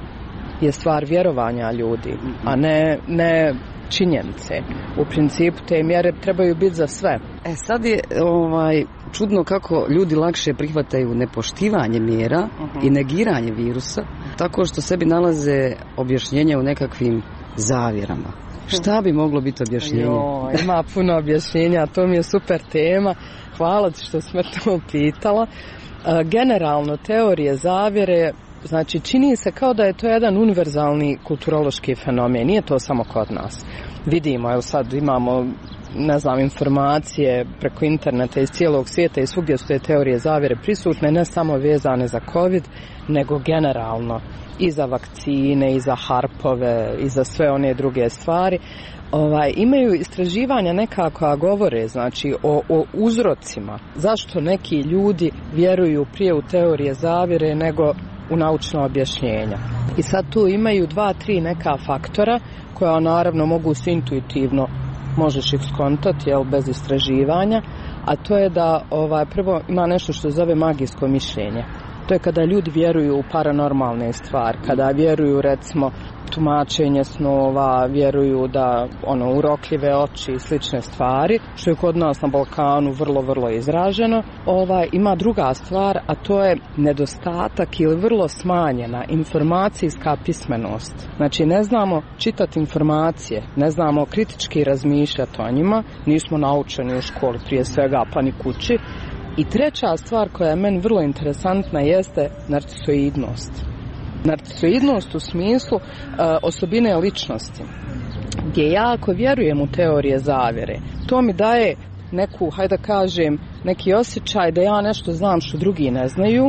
je stvar vjerovanja ljudi, a ne, ne činjenice. U principu te mjere trebaju biti za sve. E sad je ovaj, čudno kako ljudi lakše prihvataju nepoštivanje mjera uh-huh. i negiranje virusa, tako što sebi nalaze objašnjenja u nekakvim zavjerama. Šta bi moglo biti objašnjenje? Jo, ima puno objašnjenja, to mi je super tema. Hvala ti što si me to pitala. Generalno, teorije zavjere, znači čini se kao da je to jedan univerzalni kulturološki fenomen. Nije to samo kod nas. Vidimo, evo sad imamo, ne znam, informacije preko interneta iz cijelog svijeta i svugdje su te teorije zavjere prisutne, ne samo vezane za COVID, nego generalno i za vakcine, i za harpove, i za sve one druge stvari. Ovaj, imaju istraživanja nekako govore, znači, o, o uzrocima. Zašto neki ljudi vjeruju prije u teorije zavjere nego u naučna objašnjenja. I sad tu imaju dva, tri neka faktora koja naravno mogu se intuitivno, možeš ih skontati, jel, bez istraživanja, a to je da ovaj, prvo ima nešto što zove magijsko mišljenje. To je kada ljudi vjeruju u paranormalne stvari, kada vjeruju recimo tumačenje snova, vjeruju da ono urokljive oči i slične stvari, što je kod nas na Balkanu vrlo, vrlo izraženo. Ovaj, ima druga stvar, a to je nedostatak ili vrlo smanjena informacijska pismenost. Znači ne znamo čitati informacije, ne znamo kritički razmišljati o njima, nismo naučeni u školi prije svega pa ni kući. I treća stvar koja je meni vrlo interesantna jeste narcisoidnost. Narcisoidnost u smislu e, osobine ličnosti, gdje ja ako vjerujem u teorije zavjere, to mi daje neku, hajde da kažem, neki osjećaj da ja nešto znam što drugi ne znaju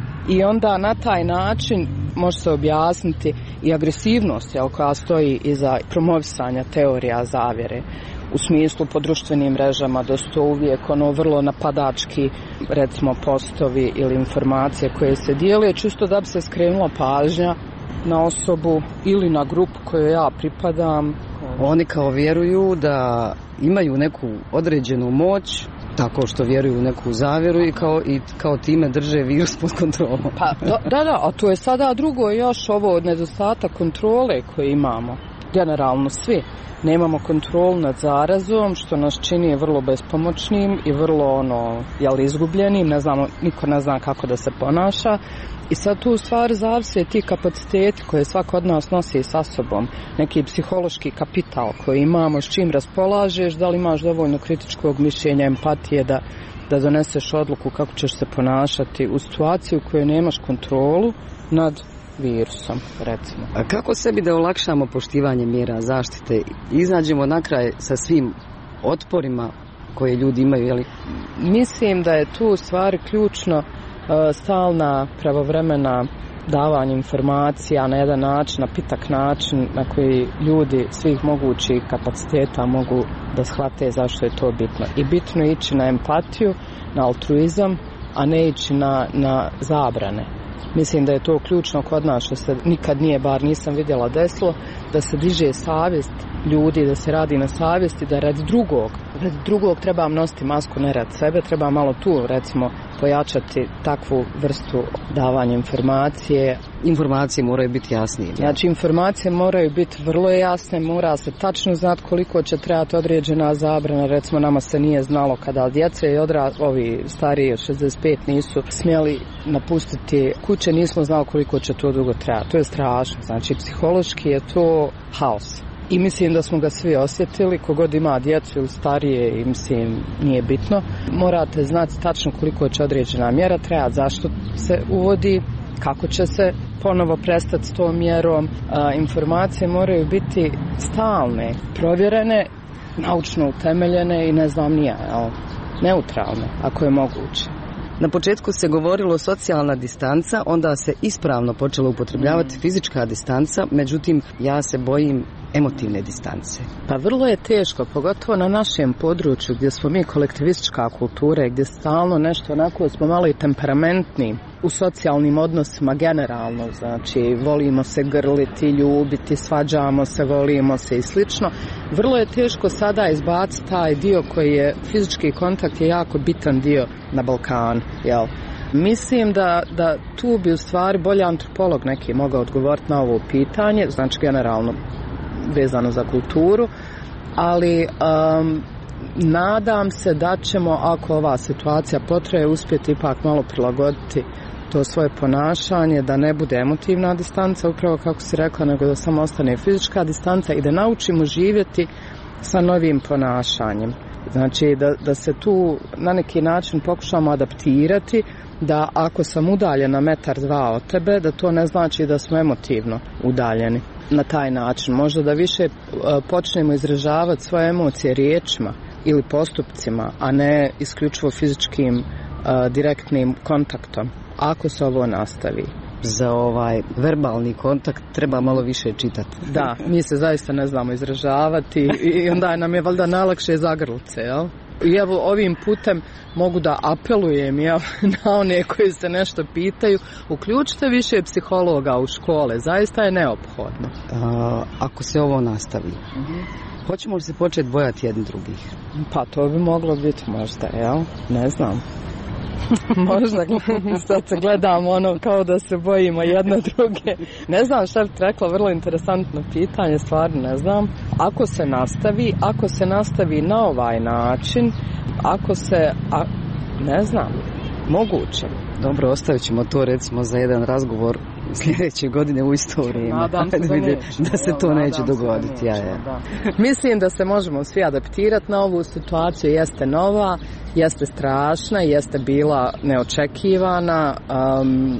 i onda na taj način može se objasniti i agresivnost, jel, koja stoji iza promovisanja teorija zavjere. U smislu po društvenim mrežama da su to uvijek ono vrlo napadački recimo postovi ili informacije koje se dijele čisto da bi se skrenula pažnja na osobu ili na grupu kojoj ja pripadam Oni kao vjeruju da imaju neku određenu moć, tako što vjeruju u neku zavjeru i kao, i kao time drže virus pod kontrolom. Pa, da, da, a to je sada drugo još ovo nedostatak kontrole koje imamo. Generalno svi. Nemamo kontrolu nad zarazom, što nas čini vrlo bespomoćnim i vrlo ono, jel, izgubljenim, ne znamo, niko ne zna kako da se ponaša. I sad tu u stvari zavise ti kapaciteti koje svako od nas nosi sa sobom, neki psihološki kapital koji imamo, s čim raspolažeš, da li imaš dovoljno kritičkog mišljenja, empatije da, da doneseš odluku kako ćeš se ponašati u situaciji u kojoj nemaš kontrolu nad virusom, recimo. A kako sebi da olakšamo poštivanje mjera zaštite i iznađemo na kraj sa svim otporima koje ljudi imaju? Jeli? Mislim da je tu u stvari ključno stalna pravovremena davanje informacija na jedan način, na pitak način na koji ljudi svih mogućih kapaciteta mogu da shvate zašto je to bitno. I bitno je ići na empatiju, na altruizam, a ne ići na, na zabrane. Mislim da je to ključno kod nas što se nikad nije, bar nisam vidjela desilo, da se diže savjest ljudi, da se radi na savjesti, da radi drugog. Radi drugog treba nositi masku, ne radi sebe, treba malo tu recimo pojačati takvu vrstu davanja informacije. Informacije moraju biti jasnije. Znači informacije moraju biti vrlo jasne, mora se tačno znati koliko će trebati određena zabrana. Recimo nama se nije znalo kada djece i odra, ovi stariji od šezdeset pet nisu smjeli napustiti kuće, nismo znali koliko će to dugo trebati. To je strašno. Znači psihološki je to haos. I mislim da smo ga svi osjetili, kogod ima djecu ili starije, i mislim nije bitno. Morate znati tačno koliko će određena mjera trebati, zašto se uvodi, kako će se ponovo prestati s tom mjerom. A, informacije moraju biti stalne, provjerene, naučno utemeljene i ne znam nija, neutralne, ako je moguće. Na početku se govorilo socijalna distanca, onda se ispravno počelo upotrebljavati fizička distanca, međutim ja se bojim emotivne distance. Pa vrlo je teško, pogotovo na našem području gdje smo mi kolektivistička kultura, gdje stalno nešto onako smo malo i temperamentni u socijalnim odnosima generalno, znači volimo se grliti, ljubiti, svađamo se, volimo se i slično. Vrlo je teško sada izbaciti taj dio koji je fizički kontakt je jako bitan dio na Balkanu, jel? Mislim da, da tu bi u stvari bolji antropolog neki mogao odgovoriti na ovo pitanje, znači generalno vezano za kulturu, ali um, nadam se da ćemo, ako ova situacija potraje, uspjeti ipak malo prilagoditi to svoje ponašanje, da ne bude emotivna distanca, upravo kako si rekla, nego da samo ostane fizička distanca i da naučimo živjeti sa novim ponašanjem. Znači da, da se tu na neki način pokušamo adaptirati, da ako sam udaljena metar dva od tebe, da to ne znači da smo emotivno udaljeni. Na taj način možda da više počnemo izražavati svoje emocije riječima ili postupcima, a ne isključivo fizičkim direktnim kontaktom, ako se ovo nastavi. Za ovaj verbalni kontakt treba malo više čitati. Da, mi se zaista ne znamo izražavati i onda nam je valjda najlakše zagrlice, jel? I evo ovim putem mogu da apelujem, jel, na one koji se nešto pitaju, uključite više psihologa u škole, zaista je neophodno. A, ako se ovo nastavi, uh-huh. hoćemo li se početi bojati jedni drugih? Pa to bi moglo biti možda, jel? Ne znam. Možda sad se gledamo ono kao da se bojimo jedne druge. Ne znam šta bih rekla, vrlo interesantno pitanje, stvarno ne znam. Ako se nastavi, ako se nastavi na ovaj način, ako se, a, ne znam, moguće. Dobro, ostavit ćemo to recimo za jedan razgovor sljedeće godine u isto vrijeme. Nadam se da, neće, da se to neće dogoditi. Se neće, ja, ja. Da. Mislim da se možemo svi adaptirati na ovu situaciju, jeste nova, jeste strašna, jeste bila neočekivana, um,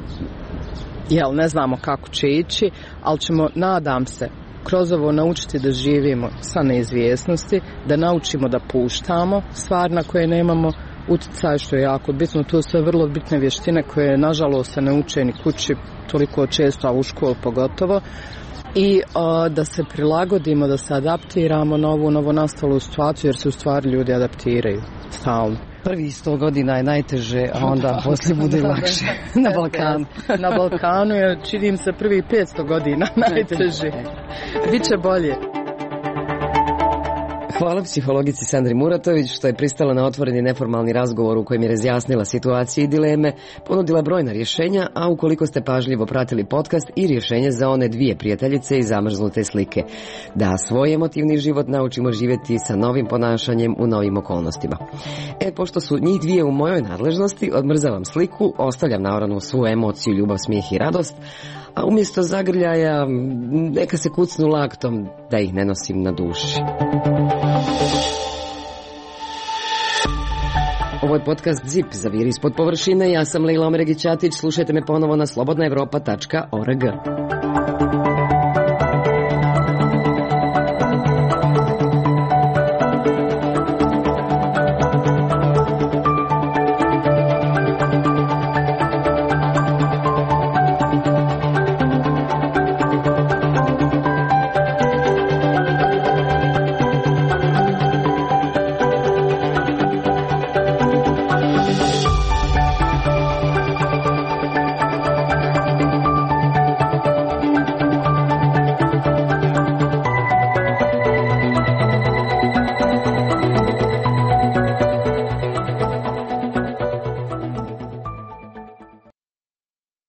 jel, ne znamo kako će ići, ali ćemo, nadam se, kroz ovo naučiti da živimo sa neizvjesnosti, da naučimo da puštamo stvar na koje nemamo utjecaj, što je jako bitno. To su vrlo bitne vještine koje nažalost se ne uče ni kući toliko često, a u školu pogotovo. I o, da se prilagodimo, da se adaptiramo na ovu novonastalu situaciju, jer se u stvari ljudi adaptiraju stalno. Prvi sto godina je najteže, a onda poslije bude lakše na Balkanu. Na Balkanu je, činim se, prvi petsto godina najteže. Biće bolje. Hvala psihologici Sandri Muratović što je pristala na otvoreni neformalni razgovor u kojem je razjasnila situacije i dileme, ponudila brojna rješenja, a ukoliko ste pažljivo pratili podcast i rješenje za one dvije prijateljice i zamrznute slike. Da svoj emotivni život naučimo živjeti sa novim ponašanjem u novim okolnostima. E, pošto su njih dvije u mojoj nadležnosti, odmrzavam sliku, ostavljam naoranu svu emociju, ljubav, smijeh i radost, a umjesto zagrljaja neka se kucnu laktom da ih ne nosim na duši. Ovo je podcast Zip, zaviri ispod površine. Ja sam Lejla Omeregić-Ćatić. Slušajte me ponovo na slobodna evropa tačka org.